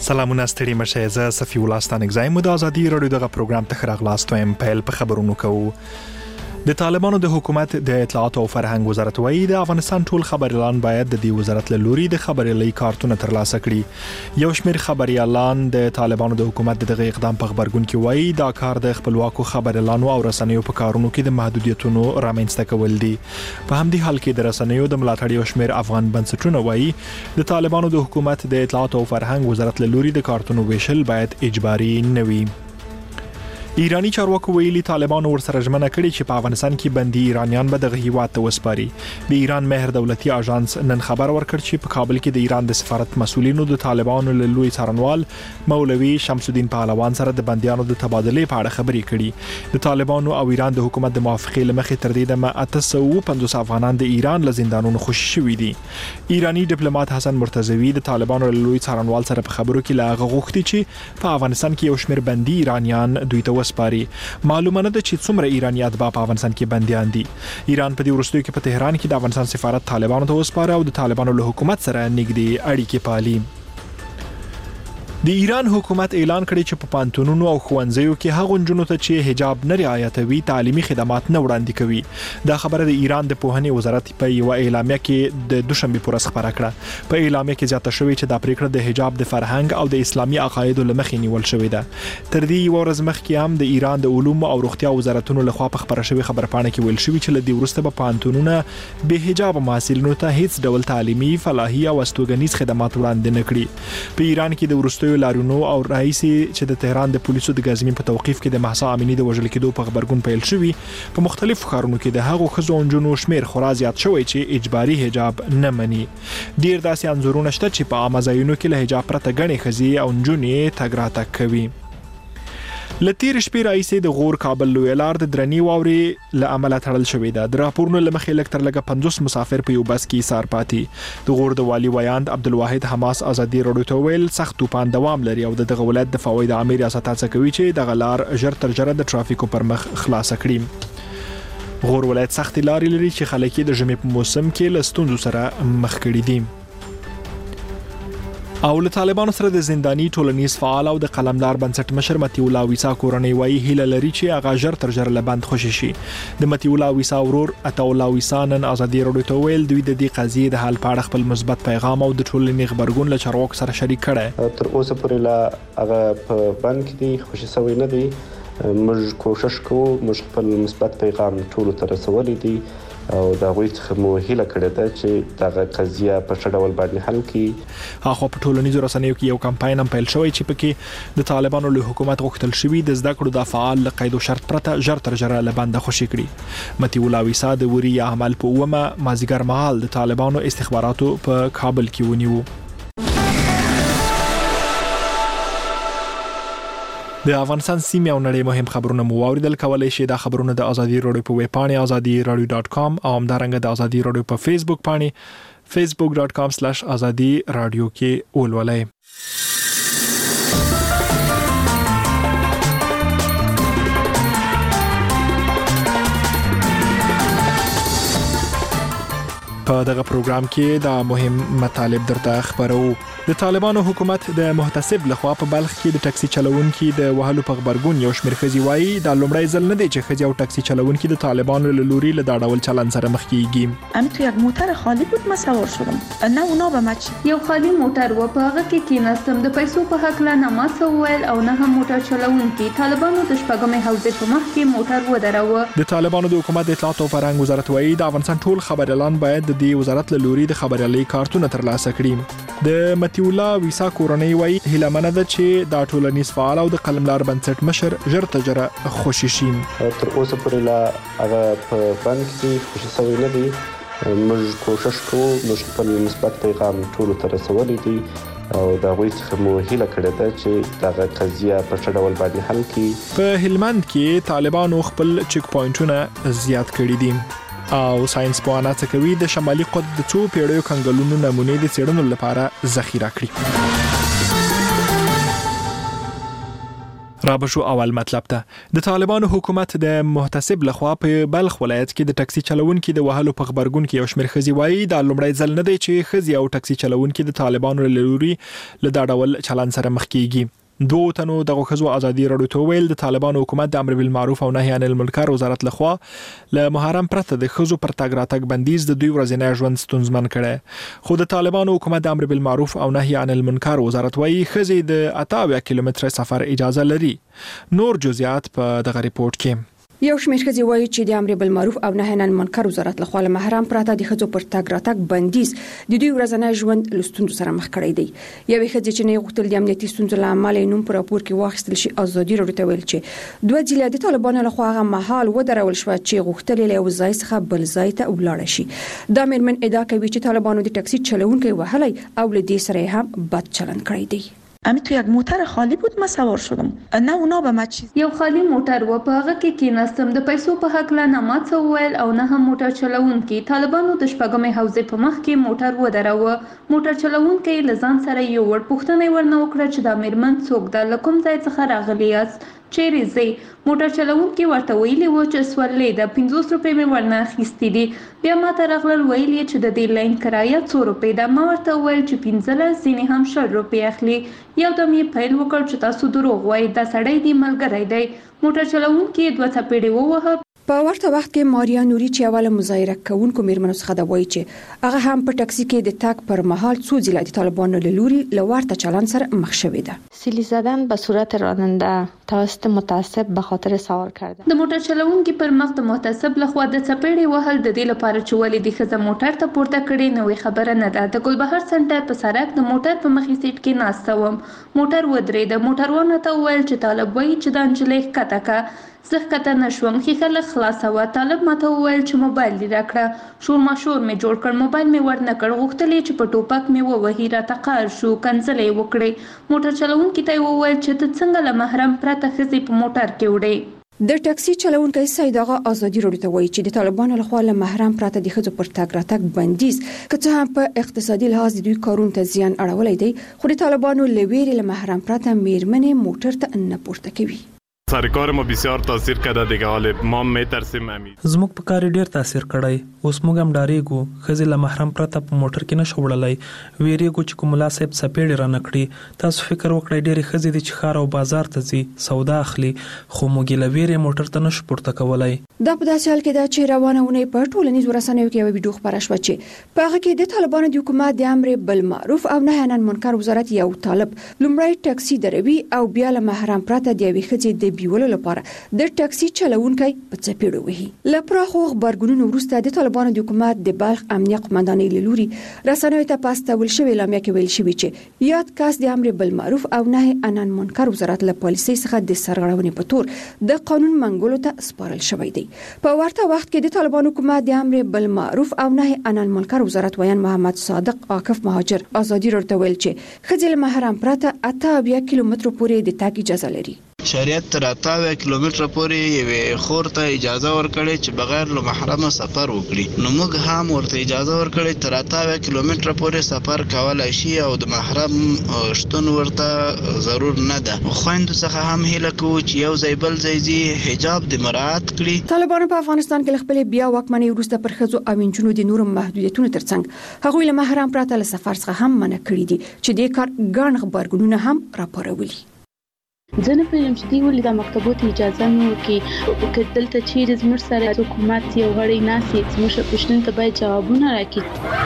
سلامونه ستړي مشه زه صفی الله ستانګزای مو د ازادي رادیو دغه پروګرام ته خراغلاست وایم. پیل په خبرونو کوو. د طالبانو د حکومت د اطلاعات او فرهنګ وزارت وایي د افغانستان ټول خبريالان باید د دې وزارت له لوري د خبريالۍ کارتونه ترلاسه کړي. یو شمېر خبريالان د طالبانو د حکومت دغه اقدام په خبرګون کې وایي دا کار د خپلواکو خبريالانو او رسنیو په کارونو کې د محدودیتونو رامنځته کول دي. په همدې حال کې د رسنیو د ملاتړ یو شمېر افغان بنسټونه وایي د طالبانو د حکومت د اطلاعات او فرهنګ وزارت له لوري د کارتونو ویشل باید اجباري نه وي. ایرانی چارواکو ویلي طالبانو ورسره ژمنه کړې چې په افغانستان کې بندي ایرانیان به دغه هیواد ته وسپاري. د ایران مهر دولتي اژانس نن خبر ورکړ چې په کابل کې د ایران د سفارت مسؤلینو د طالبانو له لوی څارنوال مولوي شمس الدین پهلوان سره د بنديانو د تبادلې په اړه خبرې کړي. د طالبانو او ایران د حکومت د موافقې لمخې تر دې دمه 850 افغانان د ایران له زندانونو خوشي شوي دي. ایرانی ډیپلوماټ حسن مرتضوی د طالبانو له لوی څارنوال سره په خبرو کې لاغه غوښتي چې په افغانستان کې یو شمېر بندي ایرانیان دوی ته وسپاري. معلومه نه ده چې څومره ایرانیات په افغانستان کې بنديان دي. ایران په دې وروستیو کې په تهران کې د افغانستان سفارت طالبانو ته وسپاره او د طالبانو له حکومت سره نږدې اړیکې پالي. د ایران حکومت اعلان کړی چې په پانتونونو او ښوونځیو کې هغو نجونو ته چې حجاب نه رعایتوي تعلیمي خدمات نه وړاندې کوي. دا خبره د ایران د پوهنې وزارت په یو اعلامیه کې د دوشنبه پر ورځ خبره کړه. په اعلامیه کې زیاته شوې چې دا پریکړه د حجاب د فرهنګ او د اسلامي عقایدو لمخې نیول شوې ده. تر دې یو ورځ مخکې هم د ایران د علوم او روغتیا وزارتونو لخوا په خبره شوې خبرپاڼه کې ویل شوی چې له دې وروسته په پانتونونه به حجاب محصلینو ته هیڅ ډول تعلیمي فلاحي او استوګنیز خدمات وړاندې نه کړي. په ایران کې د وروستیو لارونو او رئیس چې د تهران د پولیسو د غازمین په توقيف کې د مهسا امینی د وژل کېدو په خبرګون پیل شوی. په مختلفو ښارونو کې د هغو ښځو او نجونو شمیر خورا زیات شوی چې اجباري حجاب نه مني. ډیر داسې انځورونه شته چې په عامه ځایونو کې له حجاب پرته غني ښځې او نجونې تګ راتګ کوي. لتیر شپې راځي د غور کابل لوی لار د درنی واوري له عمله تړل شوې ده. د راپورونو لمخې لکتر لګه 50 مسافر په یو بس کې سار پاتې. د غور د والی ویاند عبدالواحد حماس ازادي رادیو ته ویل سخت طوفان دوام لري او دغه ولایت د فواید عامه ریاست هڅه کوي چې د غلار ژر تر ژره د ترافیکو پر مخ خلاص کړي. غور ولایت سخت لارې لري چې خلک د ژمي په موسم کې له ستونزو سره مخ کړي دي. او له طالبانو سره د زنداني ټولنیز فعال او د قلمدار بنسټ مشر متي الله ویسا کورنۍ وایي هیله لري چې هغه ژر تر ژره له بند خوشي شي. د متي الله ویسا ورور عطا الله ویسا نن ازادي رادیو ته ویل دوی د دې قضیې د حل په اړه خپل مثبت پیغام او د ټولنې خبرګون له چارواکو سره شریک کړي. تر اوسه پورې لا هغه په بند کې دي خوشي سوي نه دي. موږ کوشش کوو موږ خپل مثبت پیغام ټول ته رسولي دي او دا غوښتل څخه مو هیله کړې ده چې دا قضیه په څه ډول باندې حل کړي. هغه په ټولنیزو رسنیو کې یو کمپاین هم پیل شوی چې پکې د طالبانو له حکومت غوښتل شوی د زده کړو د فعال له قید او شرط پرته ژر تر ژره له بند خوشي کړي. متي الله ویسا د وری عمل په ومه مازیګر مهال د طالبانو استخباراتو په کابل کې ونیو. د افغانستان سیمه او نړۍ مهم خبرونه مو اوریدل. کولای شئ دا خبرونه د ازادي رادیو په ویب پاڼه azadiradio.com او همدارنګه د ازادي رادیو په فیسبوک پاڼه facebook.com/azadi radio کې ولولئ. په دغه پروګرام کې دا مهم مطالب درته خبرو. د طالبانو حکومت د محتسب لخوا په بلخ کې د ټاکسي چلوونکو د وهلو په خبرګون یو شمېر ښځې وایي دا لومړی ځل نه دی چې ښځې او ټاکسي چلوونکو د طالبانو له لوري له دا ډول چلند سره مخ کیږي. من تو یک موتر خالی بود من سوار شدم نه اونا به مچ یو خالی موټر و په هغه کې کېناستم د پیسو په حق لا نه ما څه وویل او نه هم موټر چلوونکي طالبانو د شپږمې حوزې په مخ کې موټر ودراوه. د طالبانو د حکومت د اطلاعات او فرهنګ وزارت وایي د افغانستان ټول خبريالان باید د دې وزارت له لوري د خبريالۍ کارتونه ترلاسه کړي. د متي الله ویسا کورنۍ وایي هیله منه ده چې دا ټولنیز فعال او د قلمدار بنسټ مشر ژر تر ژره خوشي شي. تر اوسه پورې لا هغه په بند کې خوشي سوي نه دي. موږ کوشش کوو موږ خپل مثبت پیغام ټول ته رسولي دي او دا غوښتل څخه مو هیله کړې ده چې دا قضیه په څه ډول باندې حل کړي. په هلمند کې طالبانو خپل چک پوینټونه زیات کړي دي او ساينس پوهانه څه کوي د شمالي قطب د څو پیړیو کنګلونو نمونې د څېړنو لپاره ذخیره کړي. را بشو اول مطلب ته د طالبانو حکومت د محتسب لخوا په بلخ ولایت کې د ټاکسي چلوونکو د وهلو په خبرګون کې یو شمېر ښځې وایي دا لومړی ځل نه دی چې ښځې او ټاکسي چلوونکو د طالبانو له لوري له دا ډول چلند سره مخ کیږي. دوه تنو دغه ښځو ازادي راډیو ته ویل د طالبانو حکومت د امر بالمعروف او نهي عن المنکر وزارت لخوا له محرم پرته د ښځو پر تګ راتګ بندیز د دوی ورځنی ژوند ستونزمن کړي. خو د طالبانو حکومت د امر بالمعروف او نهي عن المنکر وزارت وایي ښځې د 28 کیلومتره سفر اجازه لري. نور جزئیات په دغه ریپورت کې. یو شمېر ښځې وایي چې د امر بالمعروف او نهي عن المنکر وزارت لخوا له محرم پرته د ښځو پر تګ راتګ بندیز د دوی ورځنی ژوند له ستونزو سره مخ کړی دی. یوې ښځې چې نه غوښتل د امنیتي ستونزو له امله نوم په راپور کې واخیستل شي ازادي راډیو ته ویل چې دوه ځله د طالبانو لخوا هغه مهال ودرول شو چې غوښتل له یو ځای څخه بل ځای ته ولاړ شي. دا مېرمن ادعا کوي چې طالبانو د ټاکسي چلوونکو وهلی او له دې سره هم بد چلند کړی دی. همین تو یک موتر خالی بود من سوار شدم نه اونا به ما چیز یو خالی موټر و په هغه کې کېناستم د پیسو په حق لا نه ما څه وویل او نه هم موټر چلوونکي طالبانو د شپږمې حوزې په مخ کې موټر ودراوه. موټر چلوونکي له ځان سره یو ور پوښتنه ورنه وکړه چې دا مېرمن څوک ده له کوم ځای څخه راغلی یاست چیرې ځئ. موټر چلوونکي ورته ویلي و چې سورلۍ ده 50 روپۍ مې ورنه اخیستې دي. بیا ما ته راغلل ویل یې چې د دې لاین کرایه 100 روپۍ ده. ما ورته وویل چې 15 ځینې هم 100 روپۍ اخلي. یو دم یې پیل وکړ چې تاسو دروغ وایئ دا سړی دی ملګری دی. موټر چلوونکي 2 څپېړې ووهه. په ورته وخت کې ماریا نوري چې اوله مظاهره کوونکو مېرمنو څخه دا وایي چې هغه هم په ټاکسي کې د تک پر مهال څو ځله د طالبانو له لوري له ورته چلند سره مخ شوې ده. سیلی زدن به صورت راننده توسط متعصب به خاطر سوار کردن. د موټر چلوونکي پر مخ د متعصب لخوا د څپېړې وهل د دې لپاره چې ولې د ښځه موټر ته پورته کړي نوې خبره نه ده. د ګلبهار سنټر په سړک د موټر په مخې سیټ کې ناسته وم. موټر ودرېده. موټروان ته وویل چې طالب وایي چې دا نجلۍ ښکته کړه. زه ښکته نه شوم. ښیښه لږ خلاصه وه. طالب ماته وویل چې موبایل دې راکړه. شور ماشور مې جوړ کړ. موبایل مې ورنه کړ. غوښتل یې چې په ټوپک مې ووهي. راته قهر شو. کنځلې یې وکړې. موټر چلوونکي ته یې وویل چې ته څنګه له محرم پرته ښځې په موټر کې وړې. د ټاکسي چلوونکی سید آغا ازادي راډیو ته وایي چې د طالبانو لخوا له محرم پرته د ښځو پر تګ راتګ بندیز که څه هم په اقتصادي لحاظ د دوی کارونو ته زیان اړولی دی خو د طالبانو له ویرې له محرم پرته مېرمنې موټر ته نه پورته کوي. سرکار ما بسیار تاثیر کرده دیگه حال ما میترسیم امید زموږ په کار ډیر تاثیر کړی. اوس موږ هم ډاریږو ښځې له محرم پرته په موټر کې نشو وړلی. ویریږو چې کوم ملا صاحب څپېړې رانه کړي. تاسو فکر وکړئ ډېرې ښځې دي چې ښار او بازار ته ځي سودا اخلي خو موږ یې له ویرې موټر ته نشو پورته کولی. دا په داسې حال کې ده چې روانه اونۍ په ټولنیزو رسنیو کې یوه ویډیو خپره شوه چې په هغه کې د طالبانو د حکومت د امر بالمعروف او نهي عن المنکر وزارت یو طالب لومړی ټاکسي دروي او بیا له محرم پرته د یوې ښځې د بیولو لپاره د ټاکسي چلوونکی په څپېړو وهي. له پراخو غبرګونونو وروسته د طالبانو د حکومت د بلخ امنیه قومندانۍ له لوري رسنیو ته په استول شوې اعلامیه کې ویل شوي چې یاد کس د امر بالمعروف او نهي عن المنکر وزارت له پالیسۍ څخه د سرغړونې په تور د قانون منګولو ته سپارل شوی دی. په ورته وخت کې د طالبانو حکومت د امر بالمعروف او نهي عن المنکر وزارت ویان محمد صادق عاکف مهاجر ازادي راډیو ته ویل چې ښځې له محرم پرته 28 کیلومترو پورې د تګ اجازه لري. شریعت تر 28 کیلومتره پورې یوې خور ته اجازه ورکړې چې بغیر له محرمه سفر وکړي. نو موږ هم ورته اجازه ورکړې تر 28 کیلومتره پورې سفر کولای شي او د محرم شتون ورته ضرور نه ده. خويندو څخه هم هیله کوو چې یو ځای بل ځای ځي حجاب د مراعات کړي. طالبانو په افغانستان کې خپل بیا واکمنۍ وروسته پر ښځو او نجونو د نورو محدودیتونو ترڅنګ هغوی له محرم پرته له سفر څخه هم منع کړي دي چې د کار ګڼ غبرګونونه هم راپارولي. زه نه پوهیږم چې دوی ولې د مکتبو ته اجازه نه ورکوي. که دلته چیرې زموږ سره حکومت یو غړی ناست وي زموږ پوښتنو ته باید جوابونه راکړي.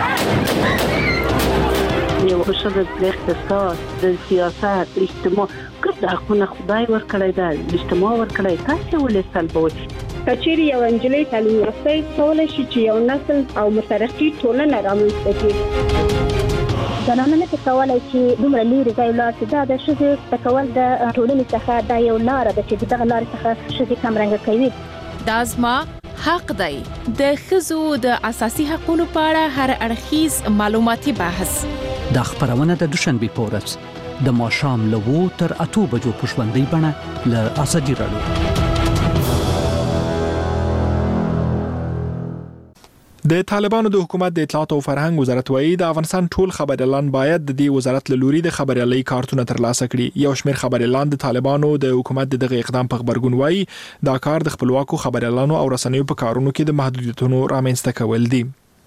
یو ښځه د اقتصاد د سیاست اجتماع کوم د حقونه خدای ورکړی ده اجتماع ورکړی تاسو ولې سلبوي. کچېرې یو انجلۍ تعلیم یافته کولای شي چې یو نسل او مترقي ټولنه رامنځته کړي. زنانه نه کولای چې دومره لري ځای لاس دا د ښځې تکول د ټولنې څخه دا یو لار ده چې دغه لار څخه ښځې کمرنګ کوي. دا زما حق دی. د ښځو د اساسي حقوقو په اړه هر اړخیز معلوماتي بحث د خبرونه د دوشنبه په ورځ د ماښام له 2 تر 8 بجو په ژوندۍ بڼه له ازادي راډیو. د طالبانو د حکومت د اطلاعات او فرهنګ وزارت وایي د افغانستان ټول خبريالان باید د دې وزارت له لوري د خبريالۍ کارتونه ترلاسه کړي. یو شمېر خبريالان د طالبانو د حکومت دغه اقدام په خبرګون وایي دا کار د خپلواکو خبريالانو او رسنیو په کارونو کې د محدودیتونو رامنځته کول دي.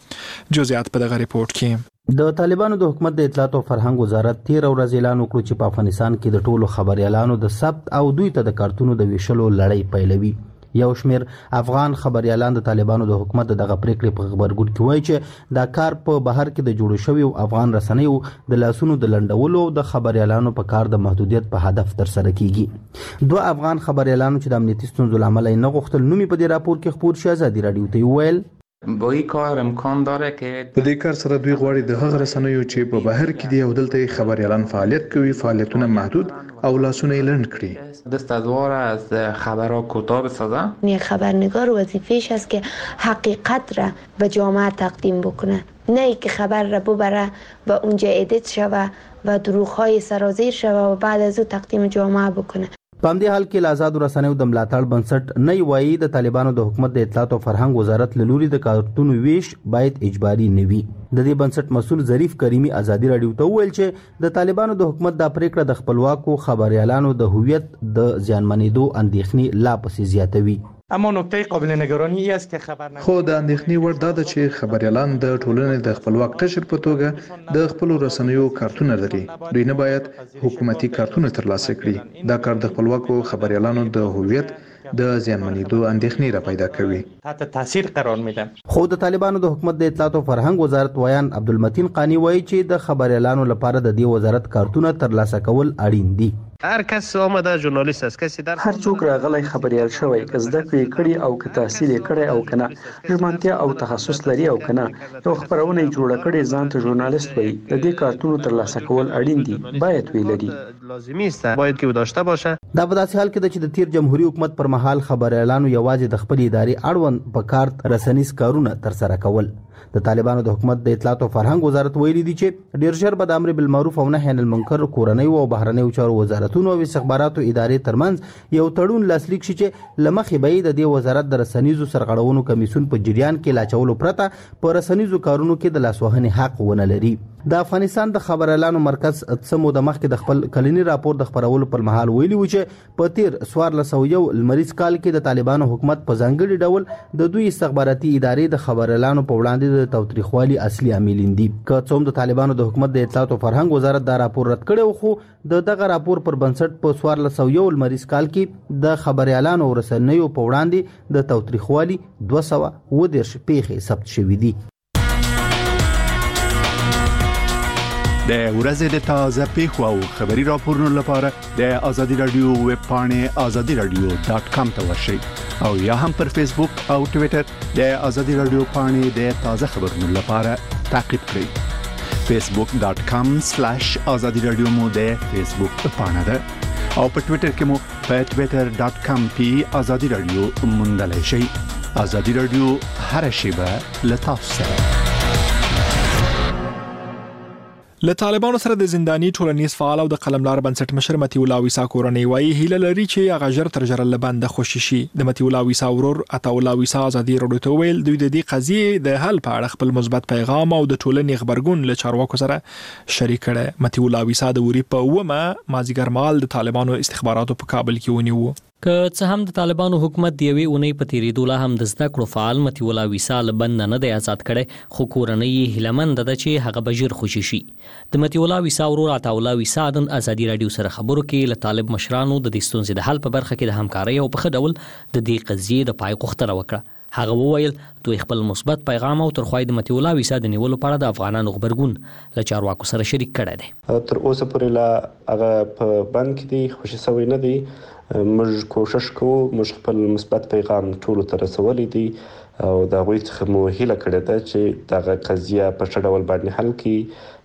جزئیات په دغه ریپورت کې د طالبانو د حکومت د اطلاعات او فرهنګ وزارت 13 ورځې اعلان وکړ چې په افغانستان کې د ټولو خبريالانو د ثبت او دوی ته د کارتونو د ویشلو لړۍ پیلوي. یو شمیر افغان خبريالان د طالبانو د حکومت دغه پریکړې په خبرګون کې وایي چې دا کار په بهر کې د جوړ شوی افغان رسنیو د لاسونو د لنډولو د خبريالانو په کار د محدودیت په هدف تر سره کیږي. دوه افغان خبريالانو چې د امنیتي ستونزو لامل نه غوښتل نومي په دې راپور کې خبر شي آزادي رادیو ته ویل با این کار امکان داره که په دې کار سره دوی غواړي د هغه رسنیو چې په بهر کې دي او دلته خبريالان فعالیت کوي فعالیتونه محدود او لاسونه لنډ کړي. دستاندار از خبرها کوتاه بسازن. یک خبرنگار وظیفه‌اش است که حقیقت را به جامعه تقدیم بکنه، نه اینکه خبر را ببره و اونجا ادیت شوه و دروغ‌های سرازیر شوه و بعد از او تقدیم جامعه بکنه. په همدې حال کې آزاد رسنیو د ملاتړ بنسټ نه وایي د طالبانو د حکومت د اطلاعات او فرهنګ وزارت له لوري د کارتونو ویش باید اجباري نه وي. د دې بنسټ مسؤل ظریف کریمی آزادي رادیو ته ویل چې د طالبانو د حکومت د پریکړه د خپلواکو خبريالانو د هویت د زیانمنېدو اندېښنې لا پسې زیاتوي. اما نکته قابل نگرانی است که خبرنگار خو د اندېښنې وړ دا ده چې خبريالان د ټولنې د خپلواک قشر په توګه د خپل رسنیو کارتونه لري. دوی نه باید حکومتي کارتونه ترلاسه کړي. دا کار د خپلواکو خبريالانو د هویت د زیانمنېدو اندېښنې را پیدا کوي. تحت تاثیر قرار میده. خو د طالبانو د حکومت د اطلاعات او فرهنګ وزارت ویان عبدالمتین قانی وایي چې د خبريالانو لپاره د دې وزارت کارتونه ترلاسه کول اړین دي. هر کس آمده ژورنالیست است کسی در هر څوک راغلی خبريال شوی که زده کړې کړي او که تحصیل کړي او کنه ژمنتیا او تخصص لري او کنه یو خبرونه جوړه کړي ځان ته ژورنالیست وي. د دې کارتونو ترلاسه کول اړین دي، باید وی لري، لازمي است باید کې داشته باشه. دا په داسې حال کې چې د تیر جمهوریت حکومت پر مهال خبريالانو یوازې د خپل ادارې اړوند په کارت رسنیز کارونه تر سره کول. د طالبانو د حکومت د اطلاعات او فرهنګ وزارت ویلي دی چې ډیر ژر به د امر بالمعروف او نهي عن المنکر کورنۍ او بهرنیو چارو وزارتونو او استخباراتو ادارې ترمنځ یو تړون لاسلیک شي چې لمخې به د دې وزارت د رسنیزو سرغړونو کمیسیون په جریان کې لاچولو پرته په رسنیزو کارونو کې د لاسوهنې حق ونه لري. د افغانستان د خبريالانو مرکز اتسمو د مخکې د خپل کلنی راپور د خبرولو پر مهال ویلي و چې په تیر 1401 لمریز کال کې د طالبانو حکومت په ځانګړي ډول د دوی استخباراتي ادارې د خبريالانو په وړاندې د تاوتریخوالي اصلي عاملین دي. که څوم د طالبانو د حکومت د اطلاعات او فرهنګ وزارت دا راپور رد کړي خو دغه راپور پر بنسټ په 1401 لمریز کال کې د خبريالانو او رسنیو په وړاندې د تاوتریخوالي 210 پیښې ثبت شوې دي. د ورځې د تازه پیښو او خبري راپورونو لپاره د آزادي رادیو ویب پاڼې azadiradio.com ته ورشئ او یا هم پر فیسبوک او ټوئیټر د آزادي رادیو پاڼې د تازه خبرونو لپاره تعقیب کړئ. facebook.com/azadiradio مو د فیسبوک پاڼه ده او په ټوئیټر کې مو په twitter.com/azadiradio موندلای شئ. آزادي رادیو هر شیبه له تاسو سره. له طالبانو سره د زنداني ټولنیز فعال او د قلمدار بنسټ مشر متي الله ویسا کورنۍ وایي هیله لري چې هغه ژر تر ژره له بنده خوشي شي. د متي الله ویسا ورور عطا الله ویسا آزادي رادیو ته ویل دوی د دې قضیې د حل په اړه خپل مثبت پیغام او د ټولنې خبرګون له چارواکو سره شریک کړي. متي الله ویسا د وری په ومه مازیګر مال د طالبانو استخباراتو په کابل کې ونیو. که څه هم د طالبانو حکومت دی وی اونۍ په تیریدو لا هم د زده کړو فعال متي الله ویسا له بند نه دی آزاد کړي خو کورنۍ هیلمند ده چې هغه بجیر خوشي شي. د متي الله ویسا ورور عطا الله ویسا د آزادي رادیو سره خبرو کې له طالب مشرانو د دې ستونزې د حل په برخه کې د همکارۍ او په خډول د دې قضیې د پای غوښتنه وکړه. هغه وویل دوی خپل مثبت پیغام او ترخوای د متي الله ویسا د نیولو په اړه د افغانانو خبرګون له چارواکو سره شریک کړی دی. تر اوسه پورې لا هغه په بند کې دی خوشي سوی نه دی. موږ کوشش کوو موږ خپل مثبت پیغام ټولو ته رسولی دی او دا غوي څخه مو هیله کړې ده چې دا قضیه په ډول باندې حل کړي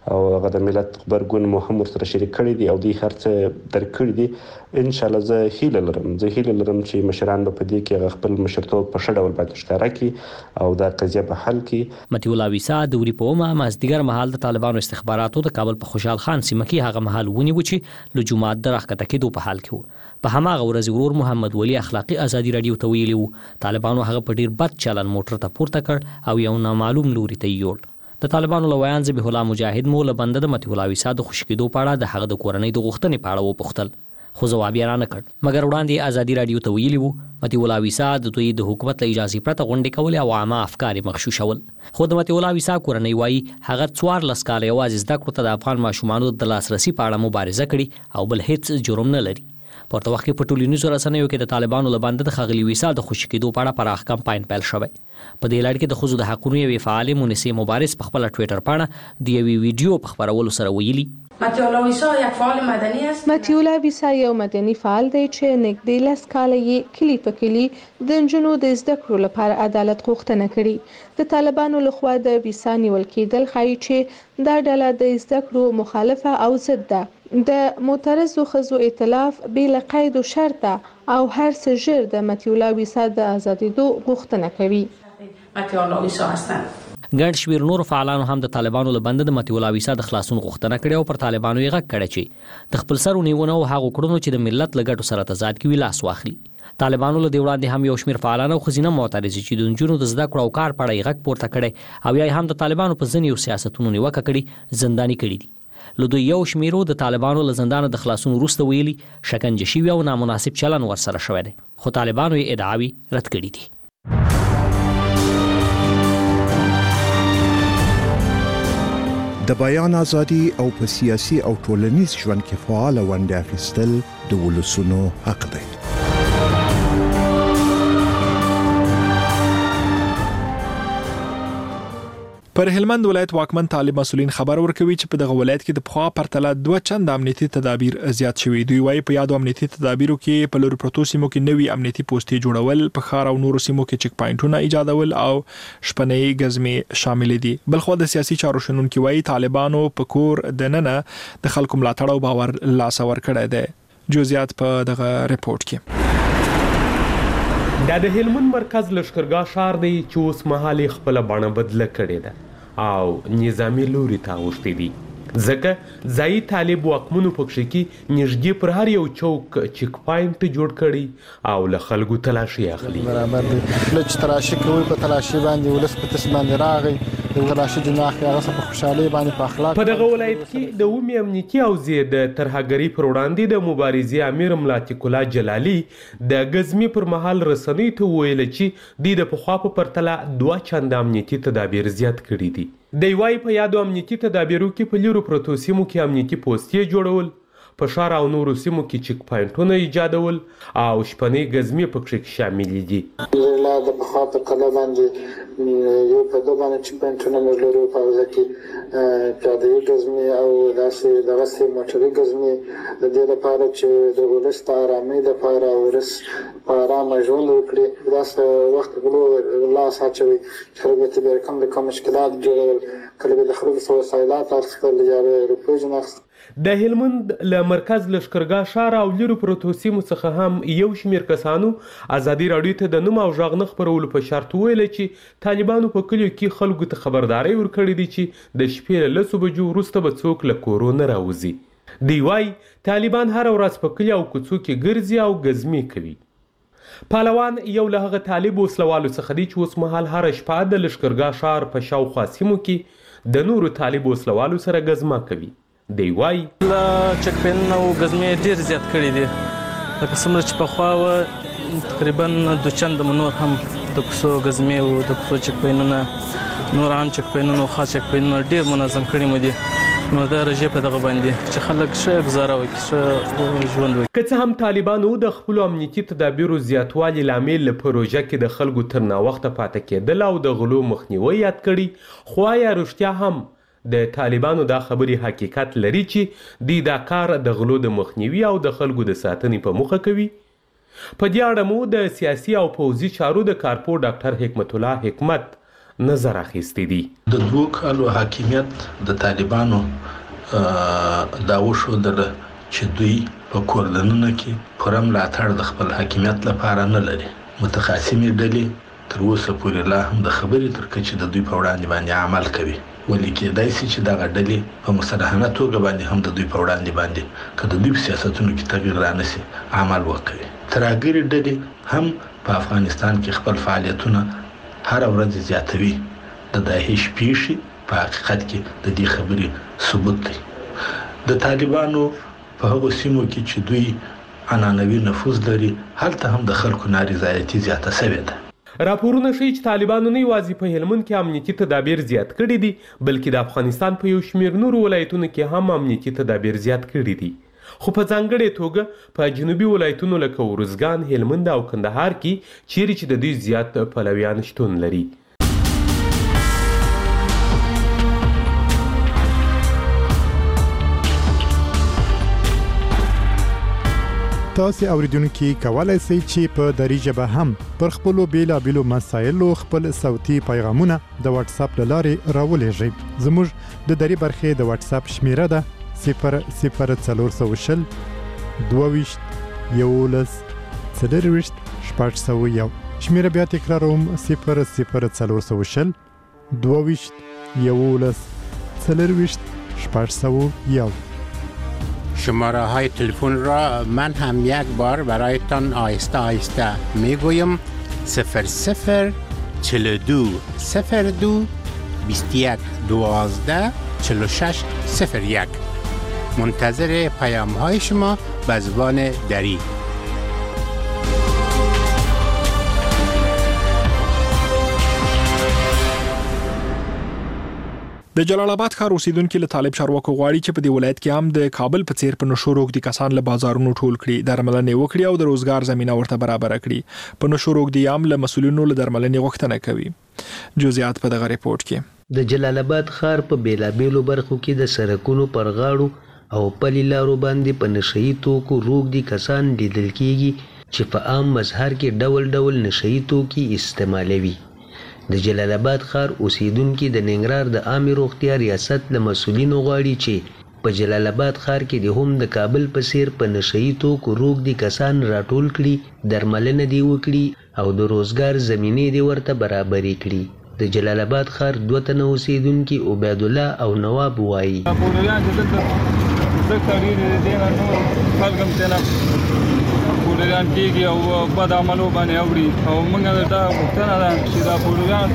او هغه د ملت خبرګون مو هم ورسره شریک کړی دي او دوی هر څه درک کړي دي. ان شاء الله زه هیله لرم چې مشران به په دې کې خپل مشرتوب په ښه ډول باندې ښکاره کړي او دا قضیه به حل کړي. متي الله ویسا د وری په اومه مازدیګر مهال د طالبانو استخباراتو د کابل په خوشحال خان سیمه کې هغه مهال ونیو چې له جمعات درخته کېدو په حال کې وو. په هماغه ورځ ورور محمد ولی اخلاقی ازادي رادیو ته ویلي وو طالبانو هغه په ډیر بد چلن موټر ته پورته کړ او یو نامعلوم لوري ته یوړ. د طالبانو لویان ذبیح الله مجاهد مو له بنده د متي الله ویسا د خوشکېدو په اړه د هغه د کورنۍ د غوښتنې په اړه وپوښتل خو ځواب یې رانه کړ. مګر وړاندې ازادي رادیو ته ویلي وو متي الله ویسا د دوی د حکومت له اجازه پرته غونډې کولې او عامه افکار مغشوشول. خو د متي الله ویسا کورنۍ وایي هغه 14 کال یوازې زده کړو ته د افغان ماشومانو د لاسرسي په اړه مبارزه کړې او بل هیڅ جرم نه لري. پورته وخت کې په ټولنیزو رسنیو کې د طالبانو له بنده د ښاغلي ویسا د خوشکېدو په اړه پراخ کمپاین پیل شوی. په دې لړ کې د ښځو د حقونو یوې فعالې مونسې مبارز په خپل ټویټر باندې د یوې ویډیو په خپرولو سره ویلي متي الله ویسا یک فعال مدني است. متي الله ویسا یو مدني فعال دی چې نږدې 10 کاله یې کلی په کلی د نجونو د زده کړو لپاره عدالت غوښتنه کړې. د طالبانو لخوا د ویسا نیول کېدل ښایي چې دا ډله د زده کړو مخالفه او ضد ده. د معترضو ښځو ائتلاف بې له قید و شرطه او هر څه ژر د متي الله ویسا د ازادېدو غوښتنه کوي. متي الله ویسا هستند. ګڼ شمېر نور فعالانو هم د طالبانو له بنده د متي الله ویسا د خلاصون غوښتنه کړې او پر طالبانو یې غږ کړی چې د خپل سر ونیونه او هغو کړنو چې د ملت له ګټو سره تضاد کې لاس واخلي. طالبانو له دې وړاندې هم یو شمېر فعالان او ښځینه معترض چې د نجونو د زده کړو او کار په اړه یې غږ پورته کړی او یا هم د طالبانو په ځینو سیاستونو نیوکه کړې زنداني کړي دي. له دوی یو شمیرو د طالبانو له زندانه د خلاصون وروسته ویلي شکنجه شوي او نامناسب چلن ورسره شوی دی خو طالبانو یې ادعاوې رد کړي دي. د بیان ازادي او په سیاسي او ټولنیز ژوند کې فعال ونډه اخیستل د ولسونو حق دی. پر هلمند ولایت واکمن طالب مسولین خبر ورکوي چې په دغه ولایت کې د پخوا پرتله 2 چند امنیتي تدابیر زیات شوي. دوی وايي په یادو امنیتي تدابیرو کې په لوري پروتو سیمو کې نوي امنیتي پوسټې جوړول، په ښار او نورو سیمو کې چک پاینټونه ایجادول او شپنۍ ګزمې شامل دي. بلخو د سیاسي چارو شنونکي وايي طالبانو په کور دننه د خلکو ملاتړ او باور لاس ور کړی دی. جزئیات په دغه ریپورت کې. دا د هلمند مرکز لشکرګاه ښار دی چې اوس مهال خپل بڼه بدله کړې ده او نظامی لوري ته اوښتې دي ځکه ځایي طالب واکمنو پکښې کې نږدې پر هر یو چوک چک پاینټ جوړ کړي او له خلکو تلاشي اخلي. برابر دی چې تلاشي کوي په تلاشي باندې ولس په تس باندې راغی د تلاشي جناح هغه په خوشحالي باندې په اخلاق. په دغه ولایت کې د اومي امنیتي او زید ترهګرۍ پر وړاندې د مبارزې امیر ملاتیک الله جلالي د غزمې پر مهال رسنۍ ته ویل چې د پخوا په پرتله 2 چند امنیتي تدابیر زیات کړي دي. د وايي په یادو امنیتي تدابیرو کې په لورو پروتو سیمو کې امنیتي پوسټې جوړول، په ښار او نورو سیمو کې چک پاینټونه ایجادول او شپنۍ ګزمې پکښې شامل دي. لا د پخوا په کله باندې یو په دوه باندې چک پاینټونه موږ لرو په ځکه کې پیاده ګزمې او داسې دغه سي موټري ګزمې د دې لپاره چې د ولس ته آرامۍ لپاره ورس په آرامه ژوند وکړي. داسې وخت غلو لاس اچوي چې به کوم د کوم مشکلات جوړول کله به د خلکو سره وسایلات اخیستل یا روپۍ جناخت. د هلمند له مرکز لشکرګاه ښار او لرو پروتو سیمو څخه هم یو شمېر کسانو ازادي راډیو ته د نوم او غږ نه خپرولو په شرط ویل چې طالبانو په کلیو کې خلکو ته خبرداري ورکړې دي چې د شپې له 10 بجو وروسته به څوک له کورو نه راوځي. دی وايي طالبان هر ورځ په کلیو او کوڅو کې ګرځي او ګزمې کوي. پهلوان یو له هغه طالب وسلوالو څخه دی چې اوس مهال هر شپه د لشکرګاه ښار په شاوخوا سیمو کې د نورو طالب وسلوالو سره ګزمه کوي. دی وايي له چک پاینټ او ګزمې ډېر زیات کړي دي لکه څومره چې پخوا تقریبا 2 چند نور هم د کوڅو ګزمې او د کوڅو چک پاینټونه نور عام چک پاینټونه او خاص چک پاینټونه ډېر منظم کړي مو دي. نو دا رژې په دغه باندې چې خلک ښه گزاره وکړي ښه ژوند وکړي. که څه هم طالبانو د خپلو امنیتي تدابیرو زیاتوالي لامل له پروژه کې د خلکو تر ناوخته پاتې کېدل او د غلو مخنیوي یاد کړي، خو آیا رښتیا هم د طالبانو دا خبرې حقیقت لري چې دوی دا کار د غلو د مخنیوي او د خلکو د ساتنې په موخه کوي؟ په دې اړه مو د سیاسي او پوځي چارو د کارپور ډاکټر حکمت الله حکمت نظر اخیستی دي. د 2 کالو حاکمیت د طالبانو دا وښودله چې دوی په کوردنونو کې پوره ملاتړ د خپل حاکمیت لپاره نه لري. متخاصمې ډلې تر اوسه پورې لا هم د خبرې تر کچې د دوی په وړاندې باندې عمل کوي. ولې کېدای شي چې دغه ډلې په مصالحانه توګه باندې هم د دوی په وړاندې که د دوی په سیاستونو کې تغییر رانشي عمل وکړي. ترهګرې ډلې هم په افغانستان کې خپل فعالیتونه هر ورځ زیاتوي. د داعش پیښې په حقیقت کې د دې خبرې ثبوت دی. د طالبانو په هغو سیمو کې چې دوی عنعنوي نفوذ لري هلته هم د خلکو نارضایتي زیاته شوې ده. راپورونه ښیي چې طالبانو نه یوازې په هلمند کې امنیتي تدابیر زیات کړي دي بلکې د افغانستان په یو شمېر نورو ولایتونو کې هم امنیتي تدابیر زیات کړي دي. خو په ځانګړې توګه په جنوبي ولایتونو لکه ارزګان، هلمند او کندهار کې چیرې چې د دوی زیات پلویان شتون لري. تاسو اوریدونکو کولای شئ چې په دری ژبه هم پر خپل بیلابېلو مسایلو خپل صوتي پیغامونه د واتس اپ لارې راولېږئ. زموږ د دری برخې د واتس اپ شمیره ده 00420 22 11 401. شمیره بیا تکراروم 00420 22 11 401. شماره های تلفن را من هم یک بار برایتان آهسته آهسته می گویم 00 42 02 21 12 46 01. منتظر پیام های شما به زبان دری. د جلال آباد ښار اوسیدونکو له طالب چارواکو غواړي چې په دې ولایت کې هم د کابل په څیر په نشو روږدي کسان له بازارونو ټول کړي، درملنې وکړي او د روزګار زمينه ورته برابر کړي. په نشو روږدي هم له مسولینو له درملنې غوښتنه کوي. جزئیات په دغه ریپورت کې. د جلال آباد ښار په بیلابېلو برخو کې د سړکونو پر غاړو او پلي لارو باندې په نشئی توکو روږدي کسان لیدل کیږي چې په عام مظهر کې ډول ډول نشئی توکي استعمالوي. د جلال آباد ښار اوسیدونکو د ننګرهار د عامه روغتیا ریاست له مسولینو غواړي چې په جلال آباد ښار کې د هم د کابل په څیر په نشئی توکو روږدي کسان راټول کړي، درملنه دی وکړي او د روزګار زمینې دی ورته برابرې کړي. د جلال آباد ښار دوه تنه اوسیدونکو عبید الله او نواب وایي پولیان کېږي او بد عملو باندې اوري او موږ دا غوښتنه ده چې دا پولیان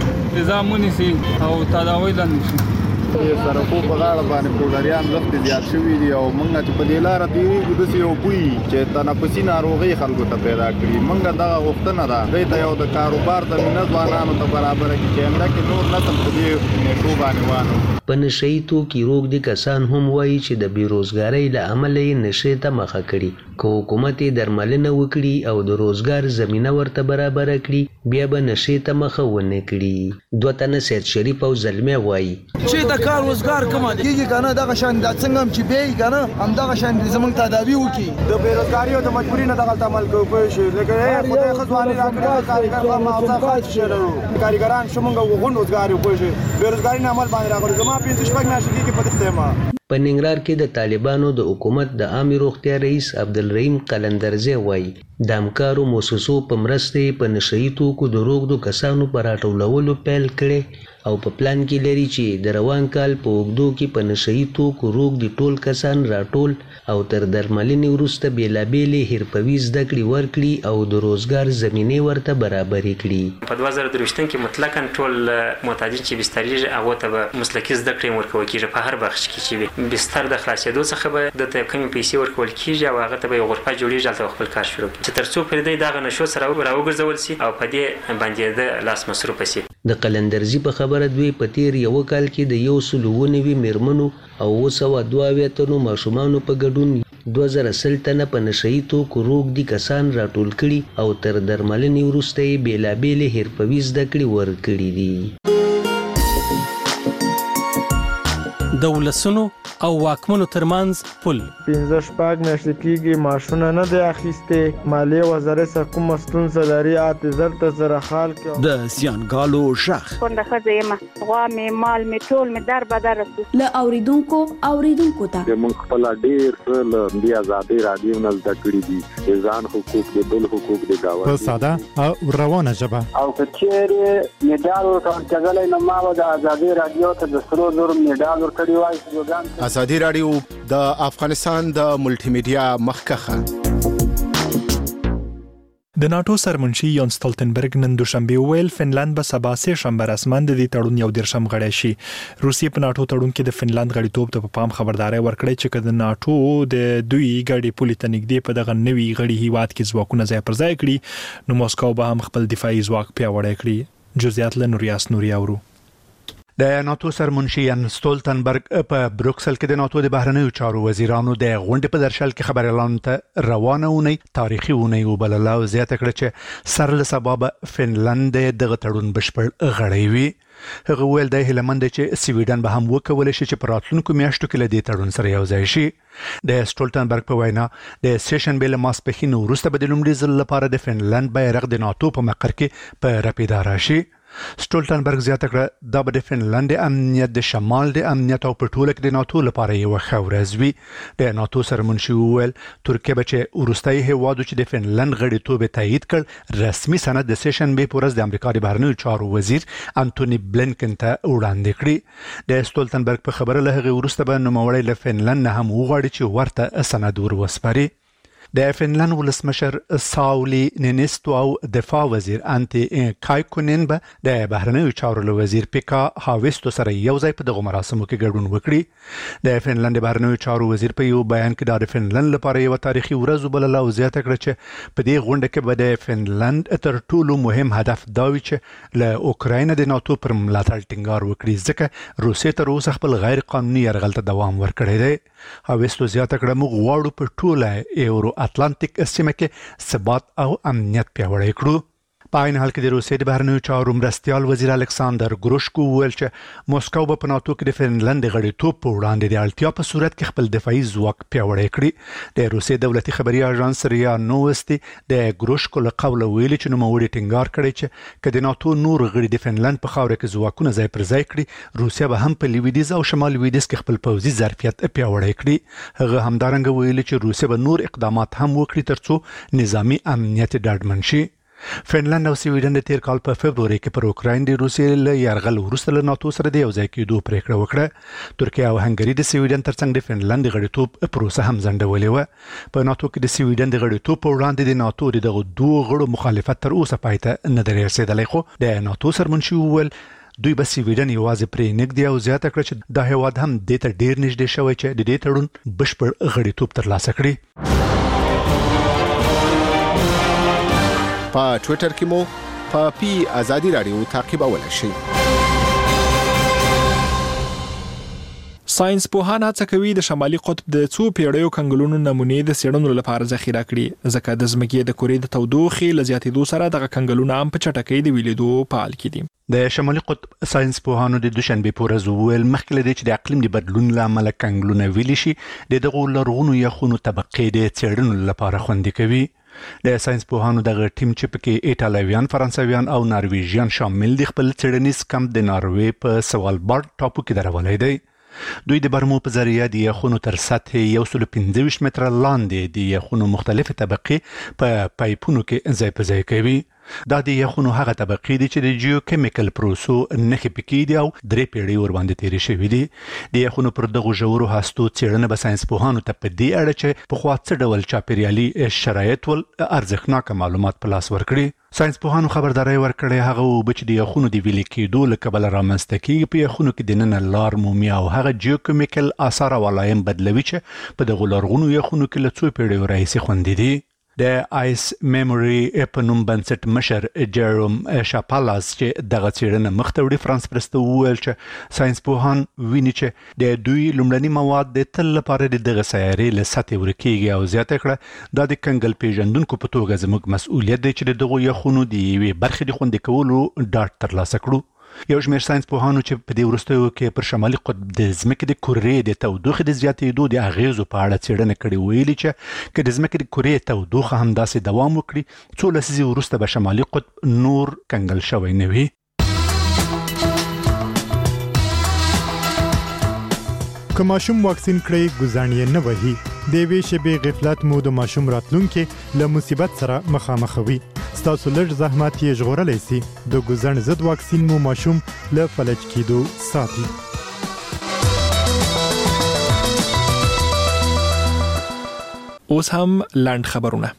د نظام ونیسي او تداوی لاندې شي. د سړکو په غاړه باندې پولیان وخت زیات شوي دي او موږ چې په دې لاره تېرېږو داسې یو بوی چې تنفسي ناروغۍ خلکو ته پیدا کړي. موږ دغه غوښتنه ده دوی ته یو د کاروبار زمینه ځوانانو ته برابره کړي چې همدا کې نور نسل په دې نېټو باندې وانه. په نشئی توکي روږدي کسان هم وایي چې د بیروزګارۍ له امله یې نشې ته مخه کړي. که حکومت یې درملنه وکړي او د روزګار زمینه ورته برابره کړي بیا به نشې ته مخه ونه کړي. دوه تنه سید شریف او زلمه وایي چې د کار روزګار کوم کېږي کنه دغه شان د څنګه هم چې به کنه هم دغه شان زمونږ تداوی وکړي. د بیروزګاری او د مجبورۍ نه دغه عمل کوي په شي لکه خدای خدواني راکړي کاریګر ما او ځکه چې شروع کاریګران شومږه وغون روزګار په شي بیروزګاری نه عمل باندې راغلي. زما 15 شپږ میاشتې کې په تختما په ننګرهار کې د طالبانو د حکومت د عامه روغتیا رئیس عبدالرحیم قلندرزی وایي د همکارو مؤسسو په مرسته په نشئی توکو د روږدو کسانو په راټولولو پیل کړي او په پلان کې لري چې د روان کال په اوږدو کې په نشئی توکو روږدي ټول کسان راټول او تر درملنې وروسته بیلابېلې حرفوي زده کړې ورکړي او د روزګار زمینې ورته برابرې کړي. په 2023 کې مطلقاً ټول محتاجین چې بستریږي هغه ته به مسلکي زده کړې ورکول کېږي. په هر بخش کې چې بستر د خلاصېدو څخه به د کمې پیسې ورکول کېږي او هغه ته به یو غرفه جوړېږي هلته خپل کار شروع کړي چې تر څو پرې دی دغه نشو سره راوګرځول شي او په دې باندې د لاس مصروف شي. د قلندرزي په خبره دوی په تیر یو کال کې د 190 میرمنو او 202 تنو ماشومانو په ګډون 2000 تنه په نشئی توکو روږدي کسان راټول کړي او تر درملنې وروسته یې بیلابېلې حرفوي زده کړې ورکړي دي. د ولسونو او واکمنو ترمنځ پل. 15 میاشتې کېږي معاشونه نه دی اخیستې. مالیې وزارت سره کومه ستونزه لري اعتذار ته سره حال کړو. د سیانګالو شخ کونډه ښځه یم، غوا مې مال مې ټول مې در بدر رسو. له اوریدونکو ته موږ خپل ډیر څه له دې ازادي رادیو نه زده کړي دي، د ځان حقوق د بل حقوق د گاونډي په ساده او روانه ژبه. او کچېره میډال ورکړل نو ما د ازادي رادیو ته د سرو زر میډال ورکړی وای. ازادي رادیو د افغانستان د ملټي میډیا مخکخه. د ناتو سرمنشي یون ستولتنبرګ نن دوشنبه ویل فنلند به سبا سه شنبه رسماً د دې تړون یو درشم غړی شي. روسیې په ناتو تړون کې د فنلند غړیتوب ته په پام خبرداري ورکړې چې کله ناتو د دوی غړي پولیټ نګدې په دغه نوي غړي هیواد کې ځواکونه ځای پر ځای کړي نو مسکو به هم خپل دفاعي ځواک پیاوړی کړي. جزئیات له نوریاس نوري اورو. د ناتو سرمنشي یان ستولتنبرګ په بروکسل کې د ناتو د بهرنیو چارو وزیرانو د غونډې په درشل کې خبر اعلان ته روانه ونی تاریخي ونی وبلله او زیاته کړه چې سر له سبب فنلند دغه تړون بشپړ غړی وي. هغه ویل د هلمند چې سویډن به هم وکول شي چې په راتلونکو میاشتو کې له دې تړون سره یو ځای شي. د ستولتنبرګ په وینا د سیشن بیل ماسپخین وروسته به د لومړي ځل لپاره د فنلند بیرغ د ناتو په مقر کې په رپیدار شي. ستولتنبرګ زیاته کړه دا به د فنلند امنیت د شمال د امنیت او په ټوله کې د ناتو لپاره یو ښه ورځ وي. د ناتو سرمنشي ویل ترکیه به چې وروستۍ هیواد چې د فنلند غړیتوب تایید کړ رسمي سند د سیشن بی پورز د امریکا د بهرنیو چارو وزیر انټونی بلینکن ته وړاندې کړی. د ستولتنبرګ په خبره له هغه وروسته به نوموړی له فنلند نه هم وغواړي چې ورته سند وروسپاري. د فنلند ولسمشر ساولی نینیستو او دفاع وزیر انټي کایکونن به د بهرنیو چارو له وزیر پیکا هاویستو سره یو ځای په دغه مراسمو کې ګډون وکړي. د فنلند بهرنیو چارو وزیر په یو بیان کې د فنلند لپاره یو تاریخي ورځ وبلله او زیاته کړه چې په دې غونډه کې به د فنلند تر ټولو مهم هدف دا وي چې له اوکراین د ناتو پر ملاتړ ټینګار وکړي ځکه روسیې تر اوسه خپل غیر قانوني یرغل ته دوام ورکړی دی. هاویستو زیاته کړه موږ غواړو په ټوله یورو اتلانتیک سیمه کې ثبات او امنیت پیاوړی کړو. په عین حال کې د روسیې د بهرنیو چارو مرستیال وزیر الکساندر ګروشکو ویل چې موسکو به په ناتو کې د فنلند غړیتوب په وړاندې د اړتیا په صورت کې خپل دفاعي ځواک پیاوړی کړي. د روسیې دولتي خبري اژانس ریا نووستي د ګروشکو له قوله ویلي چې نوموړي ټینګار کړی چې که د ناتو نور غړي د فنلند په خاوره کې ځواکونه ځای پر ځای کړي روسیا به هم په لویدیځ او شمال لویدیځ کې خپل پوځي ظرفیت پیاوړی کړي. هغه همدارنګه ویلي چې روسیا به نور اقدامات هم وکړي ترڅو نظامی امنیت ډاډمن شي. فنلند او سویډن د تیر کال په فبروري کې پر اوکراین د روسیې له یرغل وروسته له ناتو سره د یو ځای کېدو پریکړه وکړه. ترکیه او هنګري د سویډن ترڅنګ د فنلند غړیتوب پروسه هم ځنډولې وه. په ناتو کې د سویډن د غړیتوب په وړاندې د ناتو دغه دوه غړو مخالفت تر اوسه پای ته نه دی رسېدلی خو د ناتو سرمنشي وویل دوی به سویډن یوازې پرې نږدې او زیاته کړه چې دا هیواد هم دې ته ډیر نږدې شوی چې د دې تړون بشپړ غړیتوب ترلاسه کړي. په ټوئیټر کې مو په پی ازادي رادیو تعقیبولای شئ. ساينس پوهان هڅه کوي د شمالي قطب د څو پیړیو کنګلونو نمونې د څېړنو لپاره ذخیره کړي ځکه د ځمکې د کورې د تودوخې له زیاتېدو سره دغه کنګلونه هم په چټکۍ د ویلېدو په حال کې دي. د شمالي قطب ساينس پوهانو د دوشنبه په ورځ ویل مخکې له دې چې د اقلیم د بدلون له امله کنګلونه ویلې شي دغه لرغونو یخونو طبقې د څېړنو لپاره خوندي کوي. د ساينس پوهانو دغه ټیم چې پکې ایټالویان، فرانسویان او نارویژیان شامل دي خپل څېړنیز کمپ د ناروې په سوالبارډ ټاپو کې درولای دی. دوی د برمو په ذریعه د یخونو تر سطح 125 متره لاندې د یخونو مختلفه طبقې په پایپونو کې ځای په ځای کوي. دا د یخونو هغه طبقې دي چې د جیوکیمیکل پروسو نښې پکې دي او 3 پیړۍ ورباندې تیرې شوې دي. د یخونو پر دغو ژورو هستو څېړنه به ساينس پوهانو ته په دې اړه چې پخوا څه ډول چاپیریالي شرایط ول ارزښتناک معلومات په لاس ورکړي. ساينس پوهانو خبرداري ورکړې هغه اوبه چې د یخونو د ویلې کېدو له کبله رامنځته کېږي په یخونو کې دننه لار مومي او هغه جیوکیمیکل آثار او علایم بدلوي چې په دغو لرغونو یخونو کې له څو پیړیو راهیسې خوندي دي. د آیس میموري په نوم بنسټ مشر جيروم شاپالاس چې دغه څېړنه مخته وړي فرانس پرسته وویل چې ساينس پوهان ویني چې د دوی لومړني مواد د تل لپاره دغه سیارې له سطحې ورکیږي او زیاته کړه دا د کنګل پیژندونکو په توګه زموږ مسؤلیت دی چې دغه یخونو د یوې برخې د خوندي کولو ډاټ ترلاسه کړو. یو شمېر ساينس پوهانو چې په دې وروستیو کې پر شمالي قطب د ځمکې د کورې د تودوخې د زیاتېدو د اغیزو په اړه څېړنه کړې، ویلي چې که د ځمکې د کورې تودوخه هم داسې دوام وکړي 14 لسیزې وروسته به شمالي قطب نور کنګل شوی نه وي. که ماشوم واکسین کړی ګزاڼ یې نه وهي، د یوې شېبې غفلت مو د ماشوم راتلونکي له مصیبت سره مخامخوي. ستاسو لږ زحمت یې ژغورلی سي. د ګزاڼ ضد واکسین مو ماشوم له فلج کېدو ساتي. اوس هم لاند خبرونه.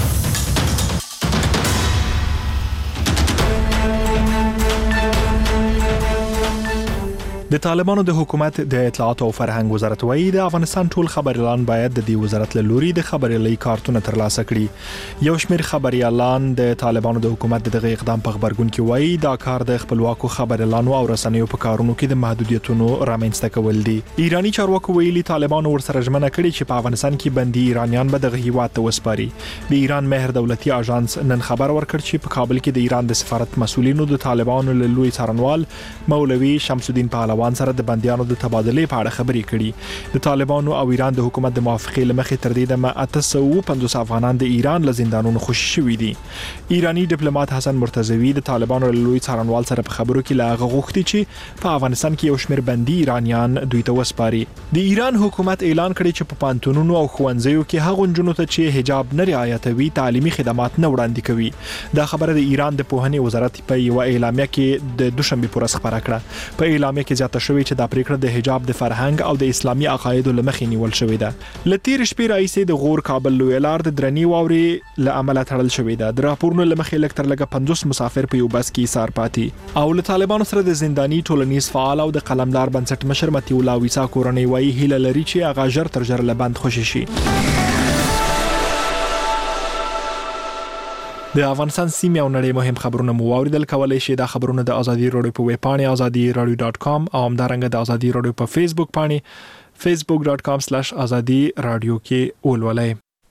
د طالبانو د حکومت د اطلاعات او فرهنګ وزارت وایي د افغانستان ټول خبريالان باید د دې وزارت له لوري د خبريالۍ کارتونه ترلاسه کړي. یو شمېر خبريالان د طالبانو د حکومت دغه اقدام په خبرګون کې وایي دا کار د خپلواکو خبريالانو او رسنیو په کارونو کې د محدودیتونو رامنځته کول دي. ایرانی چارواکو ویلي طالبانو ورسره ژمنه کړې چې په افغانستان کې بندي ایرانیان به دغه هیواد ته وسپاري. د ایران مهر دولتي اژانس نن خبر ورکړ چې په کابل کې د ایران د سفارت مسؤلینو د طالبانو له لوی څارنوال مولوي شمس الدین پهلوان سره د بنديانو د تبادلې په اړه خبرې کړي. د طالبانو او ایران د حکومت د موافقې لمخې تر دې دمه 850 افغانان د ایران له زندانونو خوشي شوي دي. ایرانی ډیپلوماټ حسن مرتضوی د طالبانو له لوی څارنوال سره په خبرو کې لاغه غوښتي چې په افغانستان کې یو شمېر بندي ایرانیان دوی ته وسپاري. د ایران حکومت اعلان کړی چې په پانتونونو او ښوونځیو کې هغه نجونو ته چې حجاب نه رعایتوي تعلیمي خدمات نه وړاندې کوي. دا خبره د ایران د پوهنې وزارت په یو اعلامیه کې د دوشنبه پر ورځ خبره کړه. په اعلامیه کې زیاته شوی چې دا پریکړه د حجاب د فرهنګ او د اسلامي عقایدو لمخې نیول شوې ده. لتیر شپې راځي د غور کابل لوی لار د درنی واوري له عمله تړل شوې ده. د راپورونو لمخې لکه تر لګه 50 مسافر په یو بس کې سار پاتې او له طالبانو سره د زنداني ټولنیز فعال او د قلمدار بنسټ مشر متي الله ویسا کورنۍ وایي هیله لري چې هغه ژر تر ژره له بند خوشي شي. د افغانستان سیمه او نړۍ مهم خبرونه مو واوریدل. کولای شئ دا خبرونه د ازادي رادیو په ویب پاڼه azadiradio.com او همدارنګه د ازادي رادیو په فیسبوک پاڼه facebook.com/azadiradio کې ولولئ.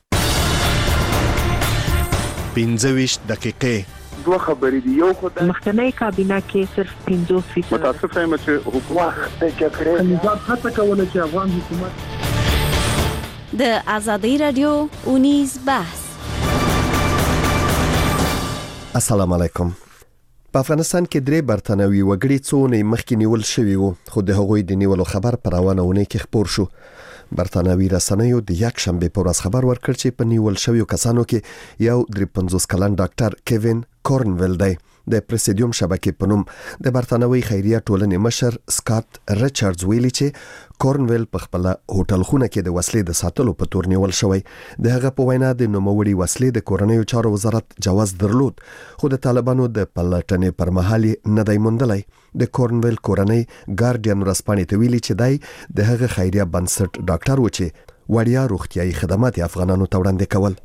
15 دقیقې دوه خبرې دي. یو خدای مخکنی کابینه کې صرف 50% متاسف یم چې حکومت ته چکرې نظام هڅه کوله چې افغان حکومت د ازادي رادیو اونیز بحث. السلام علیکم. په افغانستان کې درې برتانوي وګړي څونه مخکې نیول شوي وو، خو د هغوی د نیولو خبر پر روانه ونه کې خبر شو. برتانوي رسنیو د یک شنبه په ورځ خبر ورکړ چې په نیول شویو کسانو کې یو 53 کلن ډاکټر کیوین کورنویل دی. د پریسیډیوم شبکې په نوم د برتانوي خیریه ټولنې مشر سکاٹ ریچارډز ویلي چې کورنویل په خپل هوټل خونه کې د وسلې د ساتلو په تور نیول شوی. د هغه په وینا د نوموړي وسلې د کورنیو چارو وزارت جواز درلود، خو د طالبانو د پلټنې پر مهال نه دی موندلی. د کورنویل کورنۍ ګارډین ورځپاڼې ته ویلي چې دی د هغه خیریه بنسټ ډاکټر و چې وړیا روغتیايي خدمات افغانانو ته وړاندې کول.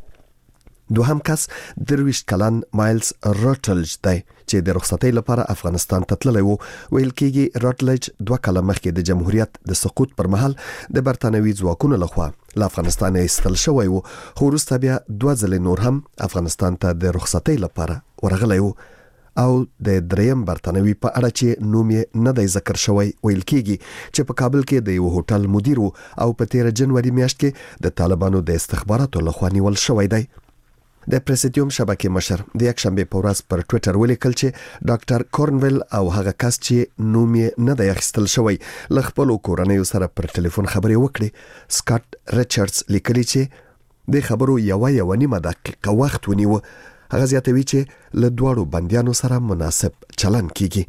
دوهم کس 23 کلن مایلز راټلج دی چې د رخصتۍ لپاره افغانستان ته تللی وو. ویل کېږي راټلج 2 کاله مخکې د جمهوریت د سقوط پر مهال د برتانوي ځواکونو لخوا له افغانستان ایستل شوی وو، خو وروسته بیا 2 ځلې نور هم افغانستان ته د رخصتۍ لپاره ورغلی وو. او د دریم برتانوي په اړه چې نوم یې نه دی ذکر شوی، ویل کېږي چې په کابل کې د یو هوټل مدیر وو او په 13 جنوري میاشت کې د طالبانو د استخباراتو لخوا نیول شوی دی. د پریسیډیوم شبکې مشر د یک شنبه په ورځ پر ټوئیټر ولیکل چې ډاکټر کورنویل او هغه کس چې نوم یې نه دی اخیستل شوی له خپلو کورنیو سره پر ټلیفون خبرې وکړې. سکاٹ ریچارډز لیکلي چې د خبرو یو نیمه دقیقه وخت ونیو. هغه زیاتوي چې له دواړو بندیانو سره مناسب چلن کیږي.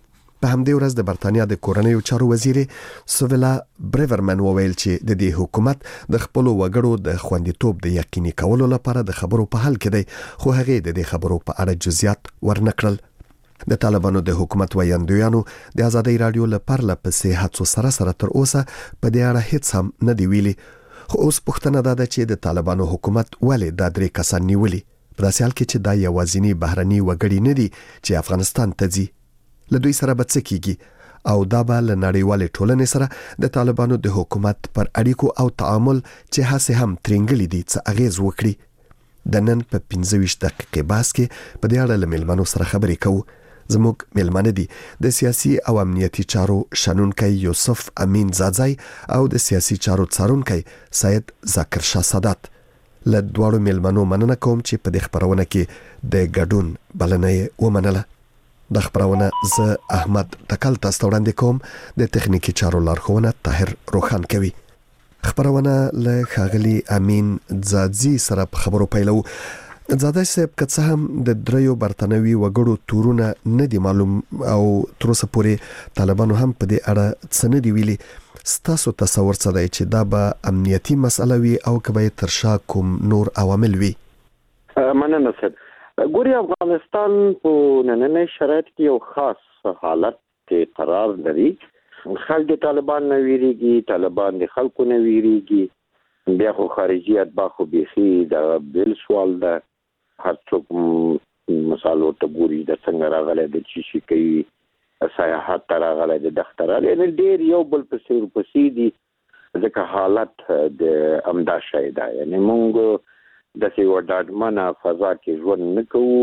په همدې ورځ د برتانیا د کورنیو چارو وزیر سویلا بریورمن وویل چې د دې حکومت د خپل وګړو د خوندیتوب د یقیني کولو لپاره د خبرو په حل کې دی، خو هغه د دې خبرو په اړه جزئیات ورنکړل. د طالبانو د حکومت ویاندویانو د ازادي رادیو لپاره پسې هڅو سره تر اوسه په دې اړه هیڅ هم نه دی ویلي. خو اوس پوښتنه ده چې د طالبانو حکومت ولې دا درې کسان نیولي، په داسې حال کې چې دا یوازینی بهرني وګړي نه دي چې افغانستان ته ځي. له دوی سره به څه کیږي او دا به له نړیوالې ټولنې سره د طالبانو د حکومت پر اړیکو او تعامل چې هڅه هم ترنګلې دي څه اغیز وکړي. د نن په 15 دقیقې بحث کې په دې اړه له مېلمنو سره خبرې کوو. زموږ میلمانه دي د سیاسي او امنیتي چارو شنونکی یوسف امین زاځای او د سیاسي چارو څارونکی سید ذاکر شاه سادات. له دواړو میلمنو مننه کوم چې په دې خبرونه کې د ګډون بلنه یې ومنله. د خبرونه زه احمد تکل تاسو ته وړاندې کوم، د تخنیکی چارو لارښوونه طاهر روخان کوي. خبرونه له ښاغلي امین زاځي سره په خبرو پیلو. زاده صاحب که څه هم د دریو برتنوي وګړو تورونه نه دي معلوم او تر اوسه پورې طالبانو هم په دې اړه څه نه دي ویلي، ستاسو تصور څه دی چې دا به امنیتي مسله وي او که به تر شا کوم نور عوامل وي؟ مننه صاحب. ګوري افغانستان په نننۍ شرایط کې یو خاص حالت کې قرار لري. خلک د طالبان نه ویریږي، طالبان د خلکو نه ویریږي، بیا خو خارجي اتباع خو بیخي دا بل سوال ده. هر څوک مثال ورته ګوري د څنګه راغلی د چی شي کوي، سیاحت ته راغلی د دښته راغلی، یعنې ډېر یو بل پسې ورپسې دي. ځکه حالت د همدا شی ده، یعنې موږ داسې یوه ډاډمنه فضا کې ژوند نه کوو.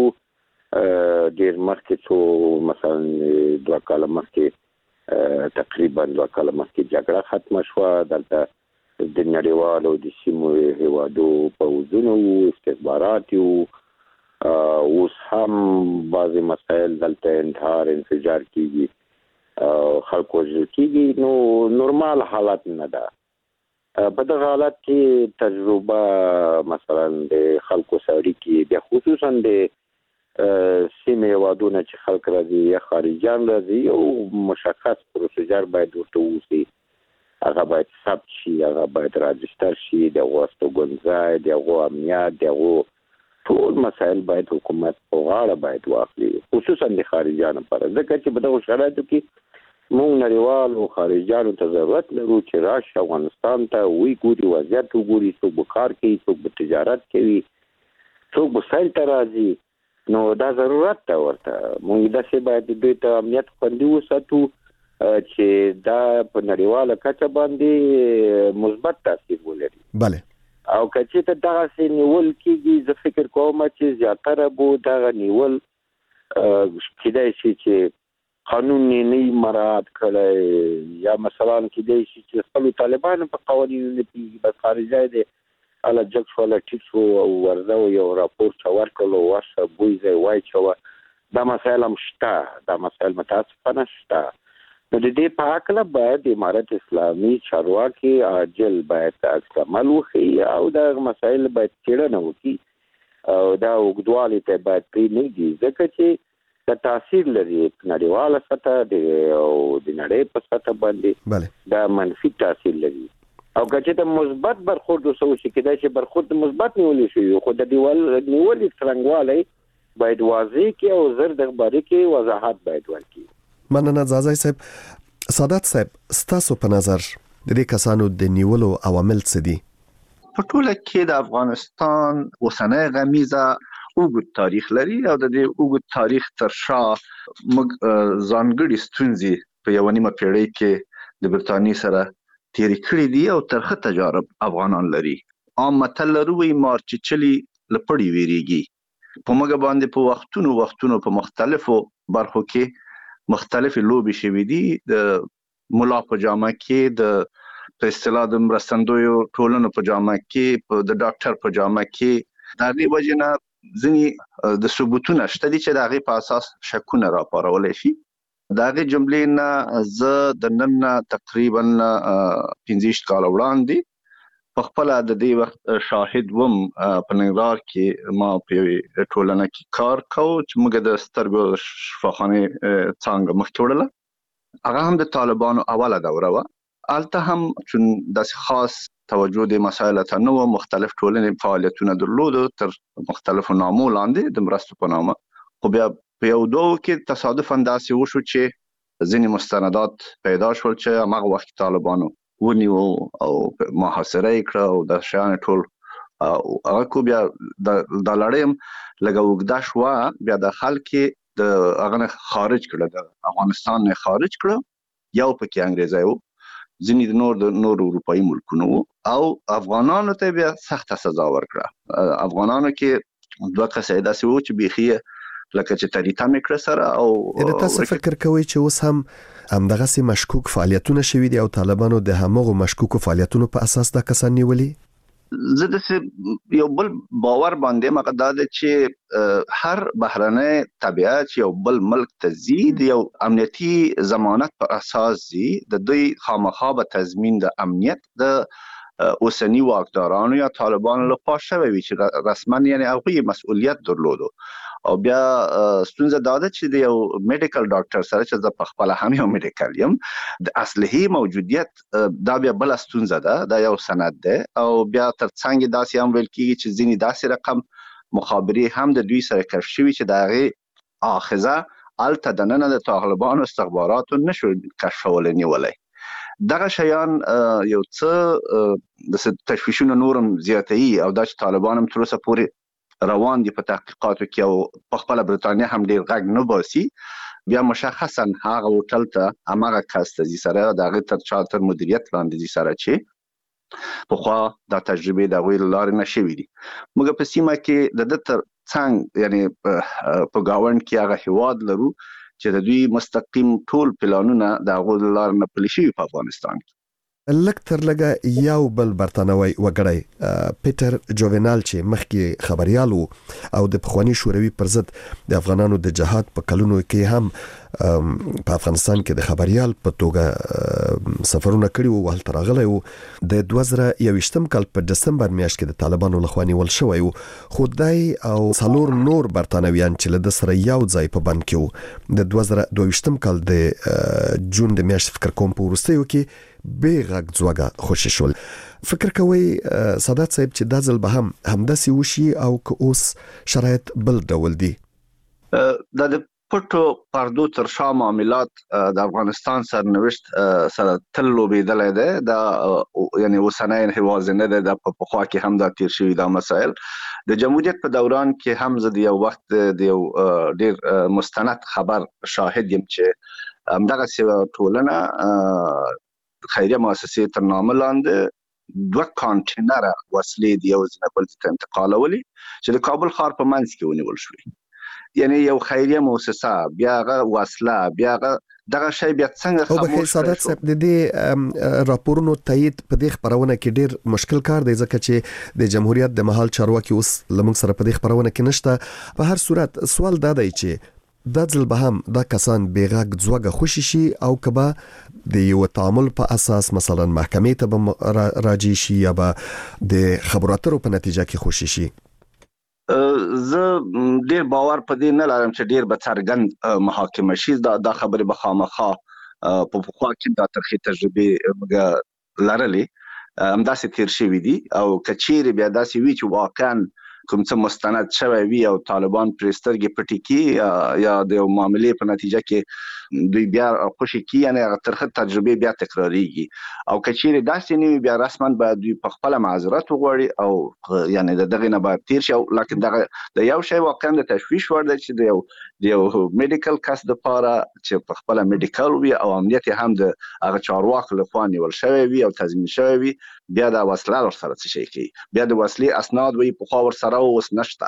ډېر مخکې څو مثلا 2 کاله مخکې تقریبا 2 کاله مخکې جګړه ختمه شوه. دلته د نړیوالو د سیمو هیوادو پوځونه وو، استخبارات وو. اوس هم بعضې مسایل دلته انتحار انفجار کیږي، خلک وژل کیږي. نو نورمال حالت نه ده. په دغه حالت کې تجربه مثلا د خلکو سره اړیکې، بیا خصوصا د سیمې هیوادونه چې خلک راځي یا خارجیان راځي، یو مشخص پروسیجر باید ورته ووسي. هغه باید ثبت شي، هغه باید راجستر شي، د هغو استوګنځای، د هغو امنیت، د هغو ټول مسایل باید حکومت په غاړه باید واخلي، خصوصا د خارجیانو لپاره. ځکه چې په دغو شرایطو کې موږ نړیوال او خارجیانو ته ضرورت لرو چې راشي افغانستان ته، وی ګوري، وضعیت وګوري، څوک به کار کوي، څوک به تجارت کوي، څوک به سیل ته راځي. نو دا ضرورت ده ورته. موږ داسې باید دوی ته امنیت خوندي وساتو چې دا په نړیواله کچه باندې مثبت تاثیر ولري. بله. او که چې ته دغسې نیول کېږي، زه فکر کوم چې زیاتره به دغه نیول کېدای شي چې قانون یې نه مراعات کړی، یا مثلا کېدای شي چې خپلو طالبانو په قوانینو نه پوهېږي، بس خارجی دی هله جګ شو، هله ټیټ شو او ورځه و یو راپور ته ورکړلو، ورشه بوی ځای واچوه. دا مسایل هم شته، دا مسایل متاسفانه شته. نو د دې په هکله باید امارت اسلامي چارواکي عاجل باید عکس عمل وښیي او د مسایل باید څېړنه وکړي او دا اوږدوالي ته باید پرېنږدي، ځکه چې دا تاثیر لري په نړیواله سطح او د نړۍ په سطح باندې دا منفي تاثیر لري. او که چې د مثبت برخورد وسو شي، کېدای شي برخورد مثبت نیولی شي، خو د نیولې څرنګوالی باید واضح کړي او زر د خبرې کې وضاحت باید ورکړي. مننه زاځای صاحب. سادات صاحب، ستاسو په نظر د دې کسانو د نیولو عوامل څه دي؟ په ټوله کې د افغانستان اوسنۍ غمیزه اوږد تاریخ لري او د دې اوږد تاریخ تر شا موږ ځانګړي ستونزې په یوه نیمه پیړۍ کې د برتانیې سره تیرې کړې دي او ترخه تجارب افغانان لري. عام متل لرو وایي مار چې چلي له پړي ویریږي. په موږ باندې په وختونو په مختلفو برخو کې مختلفې لوبې شوي دي. د ملا په جامه کې، د په اصطلاح د مرستندویو ټولنو په جامه کې، د ډاکټر په جامه کې. د هغې وجې نه ځینې د ثبوتونه شته دي چې د هغې په اساس شکونه راپارولی شي. د هغې جملې نه زه د نن نه تقریبا 15 کاله وړاندې په خپله د دې وخت شاهد وم. په ننګرهار کې ما په یوې ټولنه کې کار کوو چې موږ د سترګو شفاخانې څانګه مخکې وړله. هغه هم د طالبانو اوله دوره وه. هلته هم چون داسې خاص توجه د مسایلو ته نه وه، مختلف ټولنې فعالیتونه درلودو تر مختلفو نامو لاندې د مرستو په نامه. خو بیا په یو دوو کې تصادفاً داسې وشو چې ځینې مستندات پیدا شول چې هماغه وخت طالبانو ونیو او محاصره یې کړه او د شیان ټول هغه کو. بیا دا لړۍ هم لږه اوږده شوه. بیا د خلک د هغه نه خارج کړه، د افغانستان نه خارج کړه. یو پکې انګریزی و، ځینې د نور اروپایي ملکونو و او افغانانو ته بیا سخته سزا ورکړه. افغانانو کې 2 کسه داسې و چې بیخي لکه چې تاریتا میکر سره او تاسو فکر کوئ چې اوس هم دغه سي مشکوک فعالیتونه شوي دي او طالبانو د همغه مشکوک فعالیتونو په اساس د کسان نیولي؟ زه د یو بل باور باندې مقدار چې هر بهرنۍ تبعیت یو بل ملک تزيد یو امنیتي ضمانت پر اساس دي د دوی خامخا به تضمین د امنیت د اوسنی واکدارانو یا طالبانو لخوا شوی وي چې رسما یعنی هغه مسؤلیت درلودو او بیا ستونزه دا ده چې د یو میډیکل ډاکټر سره چې د خپل هم یو میډیکل یم د اصلي موجودیت دا بیا بل ستونزه ده دا یو سند ده او بیا ترڅنګ داسې هم ویل کیږي چې ځینې داسې رقم مخابري هم د دوی سره کشف شوی چې دغه اخذه الته د نن د طالبانو استخباراتو نشو کشفول نیولای دغه شیان یو څه د تشویشونو نورم زیاتوي او د طالبانو تر اوسه پورې روان دي په تحقیقاتو کې او په خپل برتانیا هم ډیر غږ نه باسي بیا مشخصا هغه هوټل ته هغه کس ته سره دغه تر مدیریت لاندې سره چې په خوا د تجربه د غوړ لار نشوي دي موږ په سیمه کې د تر څنګه یعنی په گاوند کې هغه هواد لرو چې د دوی مستقیم ټول پلانونه د غوړ لار نه پلي شوی په افغانستان کې لکتر لګه یو بل برتانوي وګړی پیټر جوونال چې مخکې خبريالو او د پخوانی شوروي پر ضد د افغانانو د جهاد په کلونو کې هم په افغانستان کې د خبريال په توګه سفرونه کړي وو هلته راغلی وو د 2021م کال په دسمبر میاشت کې د طالبانو لخوا نیول شوی وو خو دای او څلور نور برتانویان چې له سره یو ځای په بند کې وو د 2022م کال د جون د میاشتې فکر کوم په ورستیو کې بیغږ ځوګه خوشی شول فکر کوي سادات صاحب چې دا ځل به هم همداسي وشي او که اوس شرایط بل ډول دي د پټو پردو تر شا معاملات د افغانستان سرنوشت سره تل لوبېدل دي دا یعنی وسنۍ هوازنه ده د په خوا کې هم دا تیر شوی دا مسائل د جمهوریت په دوران کې هم زه د یو وخت د یو ډیر مستند خبر شاهد یم چې همدغه ټولنه خیریه مؤسسې تر نامه لاندې 2 کانټینر وسلې دی یو ځنه بل ته انتقالولي چې د کابل ښار په منځ کې ونیول شوې یعنی یو خیریه مؤسسه بیا غ وسله بیا غ دغه شی بیا څنګه خاموش او به سادات صاحب د دې راپورونو تایید په دې خبرونه کې ډیر مشکل کار دی ځکه چې د جمهوریت د محل چارواکي اوس لمن سره په دې خبرونه کې نشته په هر صورت سوال دا دی چې د ځل به هم دا کسان بیغږ ځوګه خوشی شي او کبا د یو تعامل په اساس مثلا محکمې ته به راځي شي یا به د خبرو اترو په نتیجه کې خوشی شي زه ډیر باور په دې نه لرم چې ډیر به څرګند محاکمه شي دا خبره به خامخا په خوا کې د ترخی تجربه لرلې همداسې تیر شوی دي او کچېری بیا داسې وی چې واقعا کوم څه مستند شوی وي او طالبان پرسترګي پټی کی یا د معاملې په نتیجه کې دوی بیا خوشی کی یعنی ترخه تجربه بیا تکراریږي او کچېری داسې نیوي بیا رسما به دوی په خپل معذرت وغوړي او یعنی دغه نه به تیر شي لکه دغه د یو شی واقعا د تشویش ورده چې د یو میډیکل کس د پاره چې په خپل میډیکل وي او امنیت هم د هغه چارواکو لخوا نیول شوی وي او تضمین شوی وي بیا د وسله سره څه شي کوي بیا د وسلې اسناد وي په خوا ور سره اوس نشته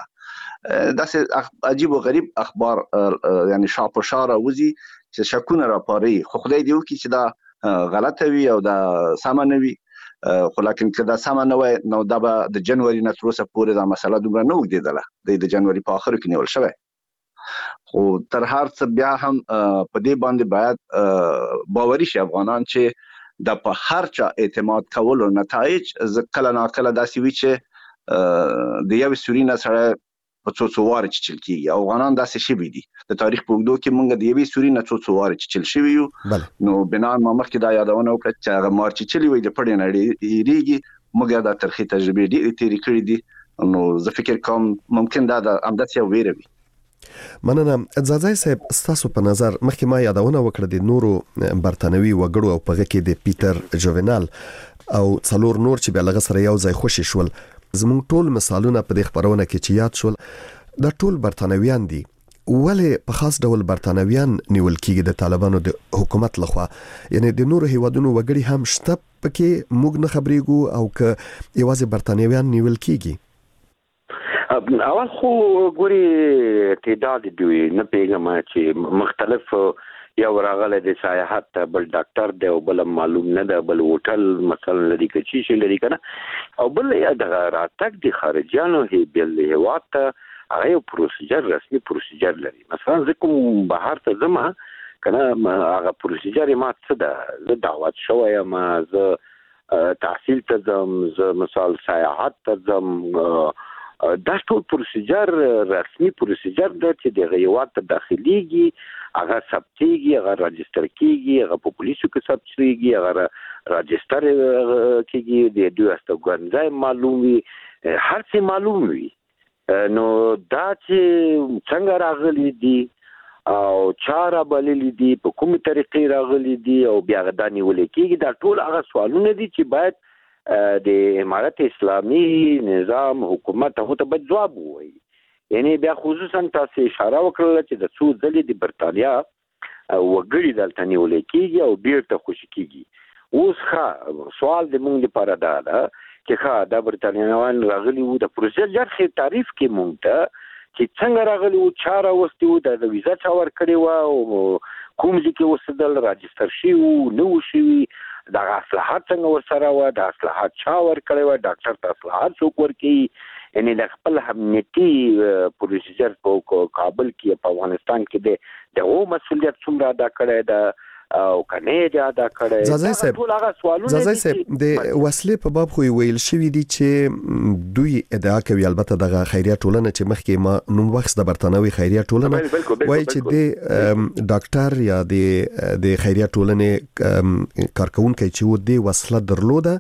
داسې عجیب او غریب اخبار یعنی شاپ و شاره وزي چې شکونه راپاري خو خدای دې وکړي چې دا غلطه وي او دا سم نه وي خو لکه کدا سم نه وي نو دا به د جنوري نه تر اوسه پورې دا مسله دومره نه وګدله د جنوري په اخر کې نیول شوی خو تر هر څه بیا هم په دې باندې باید باوري شي افغانان چې د په هر چا اعتماد کولو نتایج کله ناکله داسې وي چې د یو سوري سره په څو واره چل کیږي افغانان داسې شي دي د تاریخ په وګړو کې موږ د یوې سوري نه څو واره چل شي یو نو بنا مخ کې دا یادونه وکړه چې هغه مارچ چلی وي د پړې نه ریږي موږ د تاریخي تجربه دي تیری کړې دي نو زه فکر کوم ممکن دا د امدادي ویره وي مننه ځاځای صاحب تاسو په نظر مخکې ما یادونه وکړه د نورو برتانوي وګړو او په کې د پیټر جوونال او څلور نور چې بیا لغه سره یو ځای خوشی شول زموږ ټول مثالونه په دې خبرونه کې چې یاد شول د ټول برتانویان دي ولې په خاص ډول برتانویان نیول کېږي د طالبانو د حکومت لخوا یعنی د نورو هیوادونو وګړي هم شته پکې موږ نه خبرېګو او که یوازې برتانویان نیول کېږي اول خو ګوري تعداد دی نه پیغام چې مختلف یو راغله د سیاحت بل ډاکټر دی او بل معلوم نه ده بل هوټل مثلا لري کچي شي لري کنه او بل د راتګ د خارجيانو هي بل هوات هغه یو پروسیجر رسمي پروسیجر لري مثلا زکم بهر ته زما کنه هغه پروسیجر ما څه ده زه دعوت شوی ما زه تحصیل ته ځم زه مثال سیاحت ته ځم دا ټول پروسیجر رسمي پروسیجر د چې د غیوات ته داخليږي هغه ثبتيږي هغه راجستر کیږي هغه په پولیسو کې ثبتيږي هغه راجستر کیږي د دوه استګنځای معلوم وي هر څه معلوم وي نو دا چې څنګه راغلي دي او چاره بللی دي په کومه طریقې راغلي دي او بیا غداني ولیکيږي دا ټول هغه سوالونه دي چې باید د امارت اسلامي نظام حکومت هغه ته باید جواب ووایي یعنی بیا خصوصا تاسو اشاره وکړه چې د څو ځلې د برتانیا وګړي دلته نیول کېږي او بیرته خوشی کېږي اوس سوال د مونږ لپاره دا چې دا برتانیایان راغلي وو د پروسیجر خې تعریف کې مونږ ته چې څنګه راغلي وو چاره وستي وو د ویزا چا ور کړی وو کوم ځکه وسدل راجستر شي وو نو شي دا اصلاحات څنګه ورسره و دا اصلاحات چا ور کړی و ډاکټر ته اصلاحات څوک ورکي یعنی د خپل امنیتي پروسیجر په کابل کې په افغانستان کې د او مسولیت څومره ادا کړی دا او کنه دا ادا کړی زازای صاحب د وسلې په باب خو ویل شوی دی چې دوی ادعا کوي البته د خیریه ټولنه چې مخکې ما نوم وخت د برتانوي خیریه ټولنه وایي چې د ډاکټر یا د خیریه ټولنې کارکونکو چې و د وسله درلوده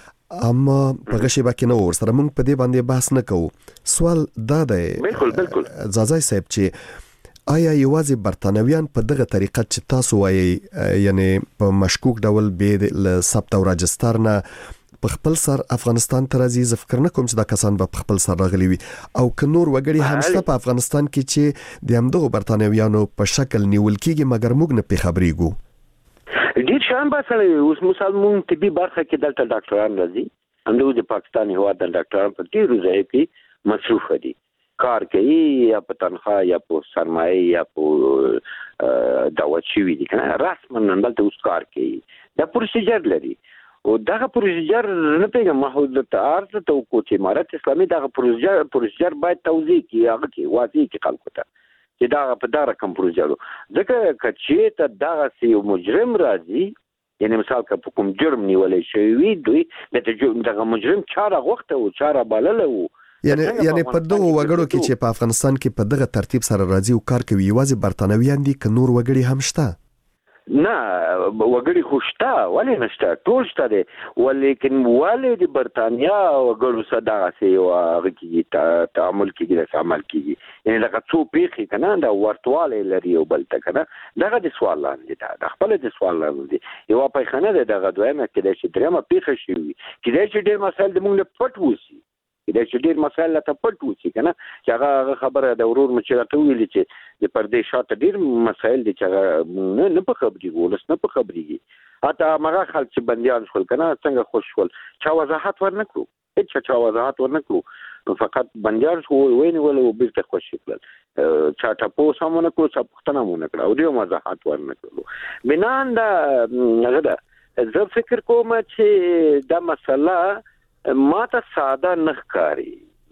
اما په غشي باندې نو ورسره موږ په دې باندې بحث نه کوو سوال دا دی بالکل زازای صاحب چې آیا یوازې برتانویان په دغه طریقه چې تاسو وایي یعنی په مشکوک ډول به ل ثبت او راجستر نه په خپل سر افغانستان ته راځي زه فکر نه کوم چې دا کسان به خپل سر راغلي وي او که نور وګړي هم شته په افغانستان کې چې د همدغه برتانویانو په شکل نیول کېږي مګر موږ نه پې خبرېږو ډیر شان باسل اوس مسلمان طبي برخه کې دلته ډاکټران راځي همدغه د پاکستان هیواد د ډاکټرانو په ډیرو ځای کې مصروف دي کار کوي یا په تنخواه یا په سرمایه یا په دعوت شوی دي کنه رسما دلته اوس کار کوي دا پروسیجر لري او دا پروسیجر نه پیګه محدود ته ارز ته کو چې امارت اسلامي دا پروسیجر باید توضیح کی هغه کې واضح کی خلکو ته چې دا په دا رقم پروسیجر ځکه کچې ته دا سی مجرم راځي یعنی مثال که کوم جرم نیولې شوی دوی دغه مجرم چاره غوښته او چاره بلله وو یعنی په دغه وګړو کې چې په افغانستان کې په دغه ترتیب سره راځي او کار کوي یوازې برتانویان دي که نور وګړي هم شته نه وګړي خوشته ولی نشته ټول شته دي ولیکن ولی د برتانیا وګړو سره سي او هغه کې تعامل کیږي د عمل کیږي یعنی لکه څو پیخي کنه دا ورتواله لري او بل ته کنه دغه د سوال لاندې دا خپل د سوال لاندې یو په خنه دغه دویمه کې چې درېمه پیخه شي کې چې ډېر مسایل د موږ له پټ وسی دا چې ډېر مسایل ته پټ وسی کنه چې هغه خبره د ورور مچراته ویل چې د پردې شاته ډېر مسایل دي چې هغه نه په خبري ولس نه په خبريږي اته هغه خلک چې بنديان شول کنه څنګه خوش شول چا وضاحت ورنکړو هیڅ چا وضاحت ورنکړو نو فقط بنديان شو ویني ول او بیرته خوش شول چا ټاپو سمونه کو څه پښتنه مونږ کړو او دې وضاحت ورنکړو بنان دا هغه دا زه فکر کوم چې دا مسله ما ته ساده نخکاری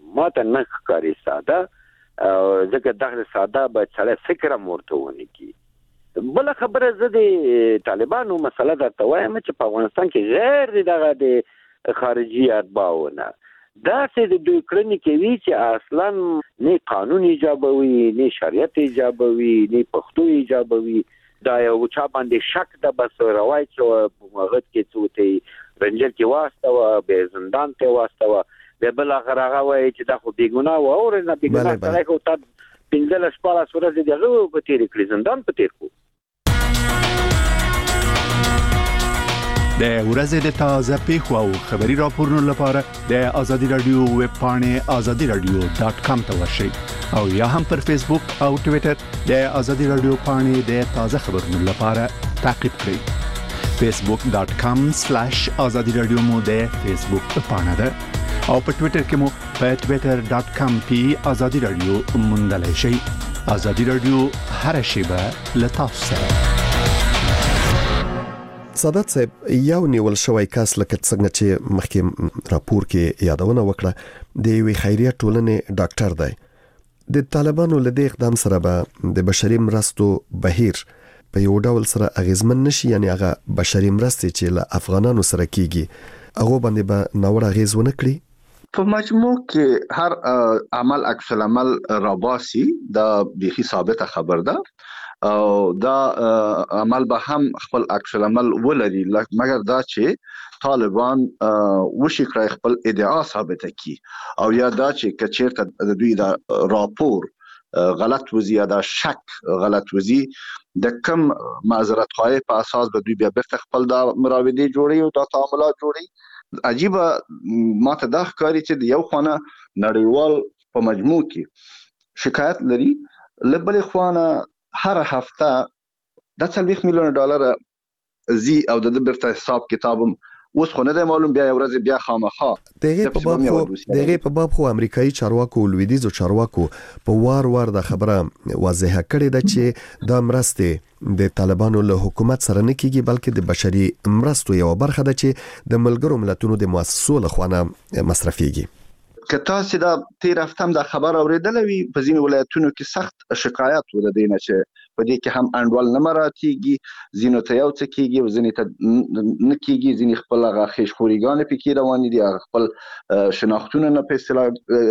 ساده ځکه دغه ساده به چاله فکر مرته ونی کی بل خبره زه د طالبانو مسله درته وایم چې په افغانستان کې غیر دغه د خارجي اتباعونه دا چې د دوی کړنې کوي چې اصلا نه قانون ایجابوي نه شریعت ایجابوي نه پښتو ایجابوي دا یو چا باندې شک د بس روایت چې هغه کې څوته رنجر کې واسطه به زندان ته واسطه به بل هغه وایي چې دا خو بیګونه و او نه بیګونه سره کو تا پنځله شپه سورې دغه په تیر کې زندان په تیر کو د ورځې د تازه پیښو او خبري راپورونو لپاره د ازادي رادیو ویب پاڼې azadiradio.com ته ورشئ او یا هم پر فیسبوک او ټوئیټر د ازادي رادیو پاڼې د تازه خبرونو لپاره تعقیب کړئ facebook.com/azadiradio مو د فیسبوک پاڼه ده او په ټوئیټر کې مو په twitter.com /azadi radio موندلای شئ. ازادي رادیو هر شیبه له تاسو سره. سادات صاحب یو نیول شوی کس لکه څنګه چې مخکې راپور کې یادونه وکړه د یوې خیریه ټولنې ډاکټر دی. د طالبانو له دې اقدام سره به د بشري مرستو بهیر په یو ډول سره اغیزمن نشي، یعنی هغه بشري مرستې چې له افغانانو سره کیږي هغه باندې به ناوړه اغیز ونه کړي. په مجموع کې هر عمل عکس العمل راباسي دا بيخي ثابته خبر ده او دا عمل به هم خپل عکس العمل ولري، مګر دا چې طالبان وشي کړی خپل ادعا ثابته کی او یا دا چې کچیرته د دوی دا راپور غلط وزي یا دا شک غلط وزي د کم معذرت خواهی په اساس به دوی بیا بیرته خپل دا مراودې جوړي او دا تعاملات جوړي. عجیبه ماته دا ښکاري چې د یو خانه نړیوال په مجموع کې شکایت لري، لبل خوانه هر هفته د 40 میلیون ډالر زی او د برته حساب کتابم اوس خو نه دی معلوم، بیا ورځ بیا خامخا دغه په باب خو امریکایي چارواکو او لویدیزو چارواکو په وار د خبره واضحه کړې ده چې دا مرستې د طالبانو له حکومت سره نه کیږي بلکې د بشري مرستو یو برخه ده چې د ملګرو ملتونو د مؤسسو له خوا مصرفيږي. که تاسو دا تیر هفته هم دا خبر اوریدلې وي په ځینې ولایتونو کې سخت شکایت ول دي نه چې په دې کې هم انډول نه مراتيږي، ځینو ته یو څه کیږي او ځینې ته نه کیږي، ځینې خپل غاخیش خوريګان پکې روان دي، خپل شناختونه نه په اصطلاح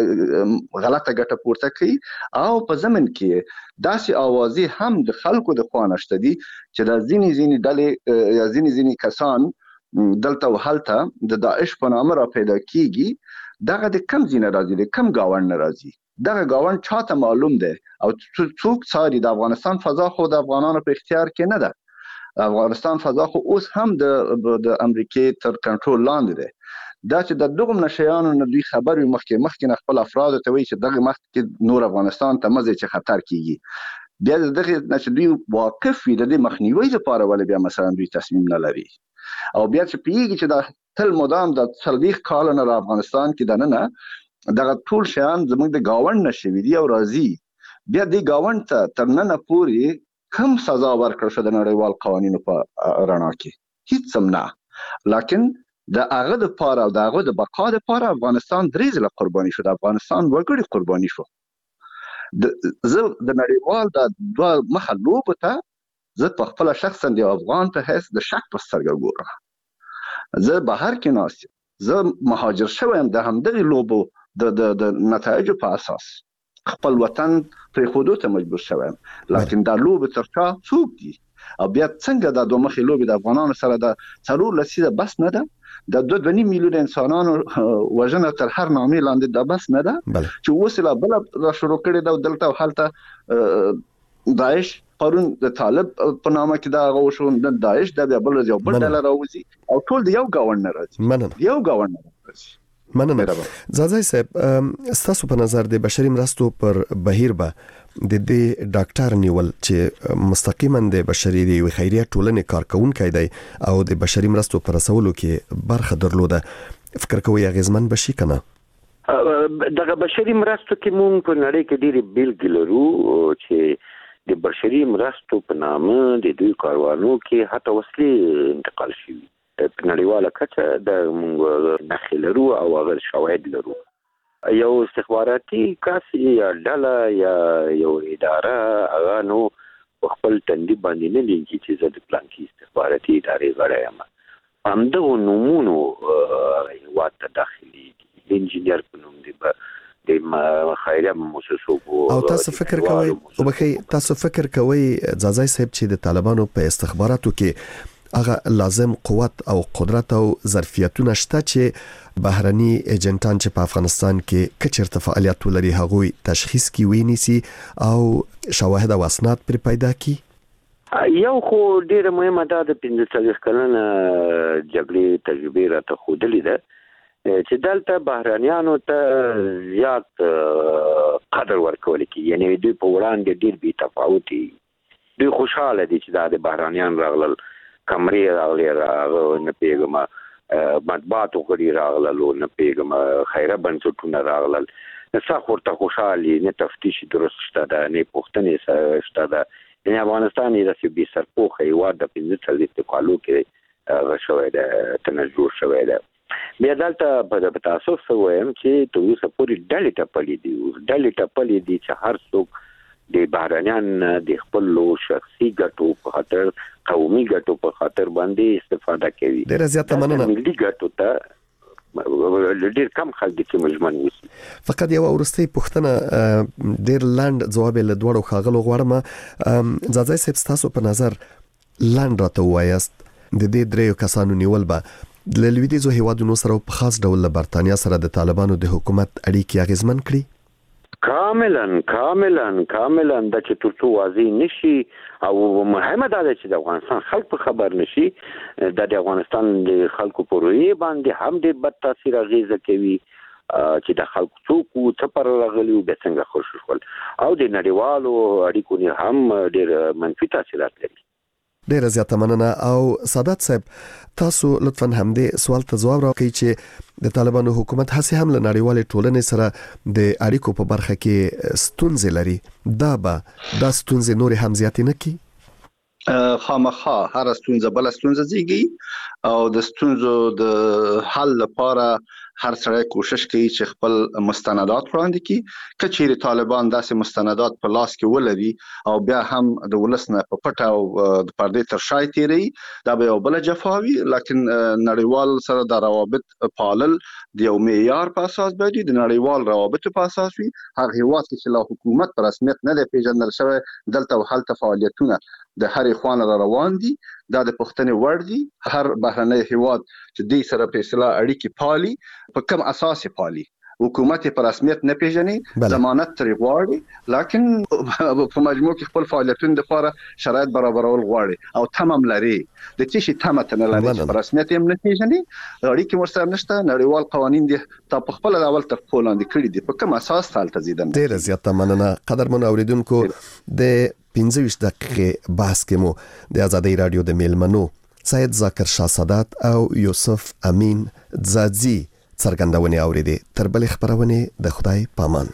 غلطه ګټه پورته کوي او په ضمن کې داسې اوازې هم د خلکو د خوانشته دي چې د ځینې ډلې یا ځینې کسان دلته وهلته د داعش په نامه را پیدا کیږي. دغه د کم زینه راځي، د کم گاوند ناراضي، دغه گاوند چاته معلوم ده او څوک څاري. د افغانستان فضا خو د افغانانو په اختیار کې نه ده، افغانستان فضا خو اوس هم د امریکای تر کنټرول لاندې ده. دا چې د دغه نشيانو نه دوی خبر مخکې خپل افراد ته وایي چې دغه مخ کې نور افغانستان ته مزه چې خطر کیږي، بیا دغه چې دوی واقف وي د مخنیوي لپاره ولې بیا مثلا دوی تصمیم نه لري او بیا چې پیږي چې دا تل مدام د 40 کال نه افغانستان کې دنه دغه ټول شیان زموږ د گاوند نشوي دی او راضي، بیا د گاوند ته ترنه پوری کم سزا ورکړ شو د نړیوال قوانینو په رڼا کې هیڅ سم نه. لکن د هغه د پاره او د هغه د بقا د پاره افغانستان درې ځله قرباني شو، د افغانستان وګړي قرباني شو. د نړیوال د دوه مخلوب ته زه په خپل شخصا د افغان په حیث د شک په سترګه ګورم. زه بهر کې ناست، زه مهاجر شوم د همدغه لوبو د نتایج په اساس خپل وطن پرې خودو ته مجبور شوم. لکن دا لوب ترچا څوک دي او بیا څنګه د دوه مخې لوب د افغانانو سره د څلور لسیده بس نه ده، د 2.5 میلیون انسانانو وژنه تر هر نامې لاندې د بس نه ده چې وسله بل را شروع کړي دا دلته حالت داعش پرون د طالب په نامه کې دا غوښون د داعش د بل یو بل ډالر راوځي او ټول د یو گاوند راځي، یو گاوند راځي. مننه. زازای صاحب ستاسو په نظر د بشري مرستو پر بهیر به د دې ډاکټر نیول چې مستقیما د بشري دی خیریه ټولنې کارکونکي دی او د بشري مرستو پر رسولو کې برخه درلوده، فکر کوي اغیزمن بشي کنه؟ دغه بشري مرستو کې مونږ په نړۍ کې ډېری بیلګې لرو چې د بشري مرستو په نامه د دوی کاروانو کې حتی وسلې انتقال شوي په نړیواله کچه د مونږ نښې لرو او هغه شواهد لرو. یو استخباراتي کس یا ډله یا یو اداره هغه نو په خپل تندي باندې نه لیکي چې زه د پلانکي استخباراتي ادارې غړی یم. همدغو نومونو هېواد ته داخلي انجینر په نوم دی د خیریه مؤسسو او تاسو فکر کوئ ځاځای صاحب چې د طالبانو په استخباراتو کې هغه لازم قوت او قدرت او ظرفیتونه شته چې بهرني ایجنټان چې په افغانستان کې کچرته فعالیت ولري هغوی تشخیص کی ویني او شواهد او اسناد پر پیدا کی؟ یو خو ډیره مهمه ده د 45 کلنه جګړې تجربه راته خودلې ده چې دلته بهرانيانو ته زیات قدر ورکول کی، یعنی دوی په وړاندې ډیر بي تفاوتي، دوی خوشاله دي چې دا د بهرانيان راغلل کمرې راغلي نه پیګما مطبوعاتو غړي راغلل نه پیغام خیره بنسټونه راغلل څه ورته خوشالي نه تفتیش درست شته ده نه پوښتنې شته ده نه افغانستان یې د بي سرپوخه یو د 15 کالو کې غشوي ده تنجور شوی ده بیا دلته په تاسو وایم چې دوی سپوري ډلې ټپلې دي چې هر څوک د بهرانيان د خپل شخصي ګټو په خاطر قومي ګټو په خاطر باندې استفاده کوي ډېر زیاته مننه ملي ګټو ته ډېر کم خلک چې مجمن وسی فقط یو ورستۍ پوښتنه ډېر لاند جواب له دوړو خاغلو غواړم ځاځي صاحب تاسو په نظر لاند راته وایست د دې دریو کسانو نیول به د لویدیزو هیوادونو سره په خاص ډول له برتانیا سره د طالبانو د حکومت اړیکې اغیزمن کړي کاملا د چې ترڅو واضح نشي او مهمه ده چې د افغانستان خلک په خبر نشي د افغانستان د خلکو په روی باندې هم د بد تاثیر اغیزه کوي چې د خلکو څوک څه پر راغلي به څنګه خوشو شول او د نړیوالو اړیکو هم ډېر منفي تاثیرات لري ډېر زیاته مننه او سادات صاحب تاسو لطفاً همدې سوال ته جواب راکړئ چې د طالبانو حکومت هڅه هم له نړیوالې ټولنې سره د اړیکو په برخه کې ستونزې لري دا ستونزې نور هم زیاتې نه کی خامخا هر ستونزه بل ستونزه زیږي او د ستونزو د حل لپاره هر سړی کوشش کوي چې خپل مستندات وړاندې کړي کچېرې طالبان داسې مستندات په لاس کې ولري او بیا هم د ولسنه په پټه او د پردې تر شای تیری دا به یو بل جفاوي لکه نړیوال سره د روابط پالل د یو معیار په اساس باندې د نړیوال روابط په اساس وي هغه هیواد چې له حکومت پر رسمیت نه دی پیژندل شوی دلته هل فعالیتونه د هر خوان را روان دي دا د پښتنې وړ دي هر بهرنۍ هیواد چې د سره په اصطلاح اړیکې پالي په کوم اساس پالي حکومت په رسمیت نه پیژني ضمانت ترې غواړي لکه په مجموع کې خپل فعالیتونه د لپاره شرایط برابرول غواړي او تمام لري د تشي تمه نه لري په رسمیت هم نه پیژني اړیکې ورسره نشته نړیوال قوانين دي تا په خپل اول تر پولاند کړی دي په کوم اساس تالته زیدم ډیر زیاته مننه قدرمن اوریدونکو د 15 دقیقې بحث کې مو د آزادۍ رادیو د میلمنو سید ذاکر شاه سادات او یوسف امین ځاځي څرګندونې اوریدې تر بلې خبرونه د خدای پامان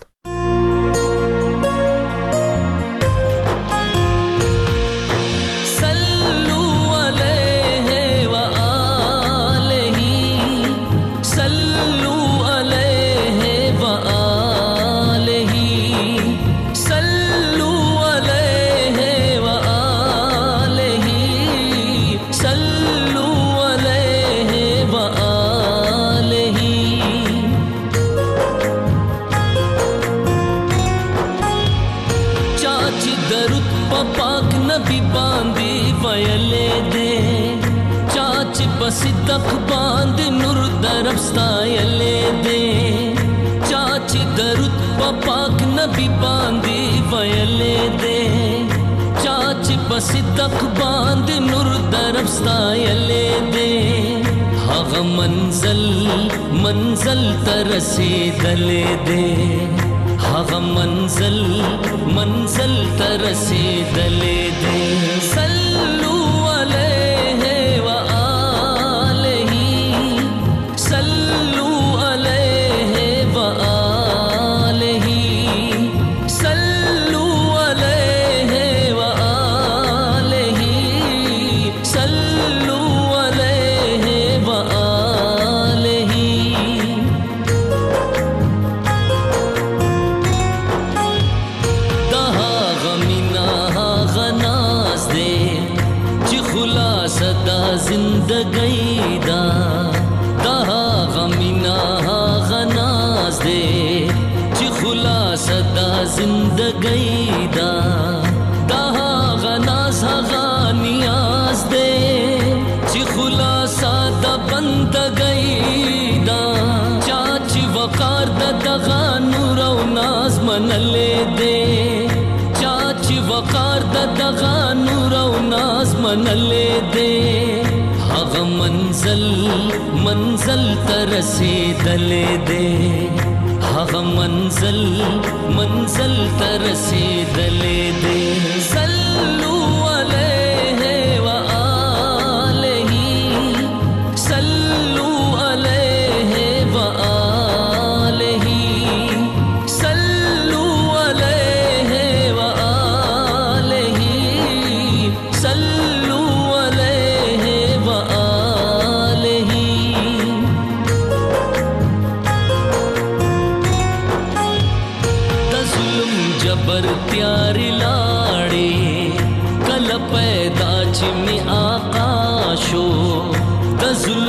صدق باند نور درفستایلې دې چاچی درود په پاک نبی باندې ویلې دې چاچی په صدق باند نور درفستایلې دې هغه منزل تر رسیدلې دې هغه منزل تر رسیدلې دې صلو زندگی دا غناز هغه نیاز دے چې خلاصا د بندګۍ دا چاچی وقار دغه نور او ناز منلې دے چاچی وقار دغه نور او ناز منلې دے هغه منزل تر رسیدلې دے هغه منزل تر رسیدلې دې صلو علیه و آله صلو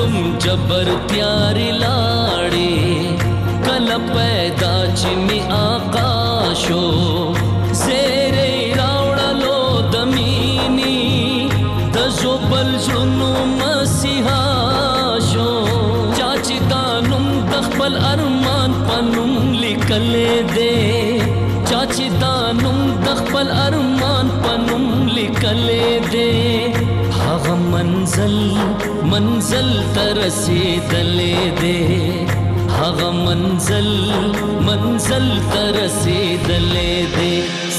ظلم جبر تیاری لاړې کله پیدا چې می آقا شو زیرې راوړلو د مینې د زوبل جنو مسیحا شو چا چې دا نوم د خپل ارمان پنوم لیکلې دې چا چې دا نوم د خپل ارمان پنوم لیکلې دې هغه منزل تر رسیدلې دې هغه منزل تر رسیدلې دې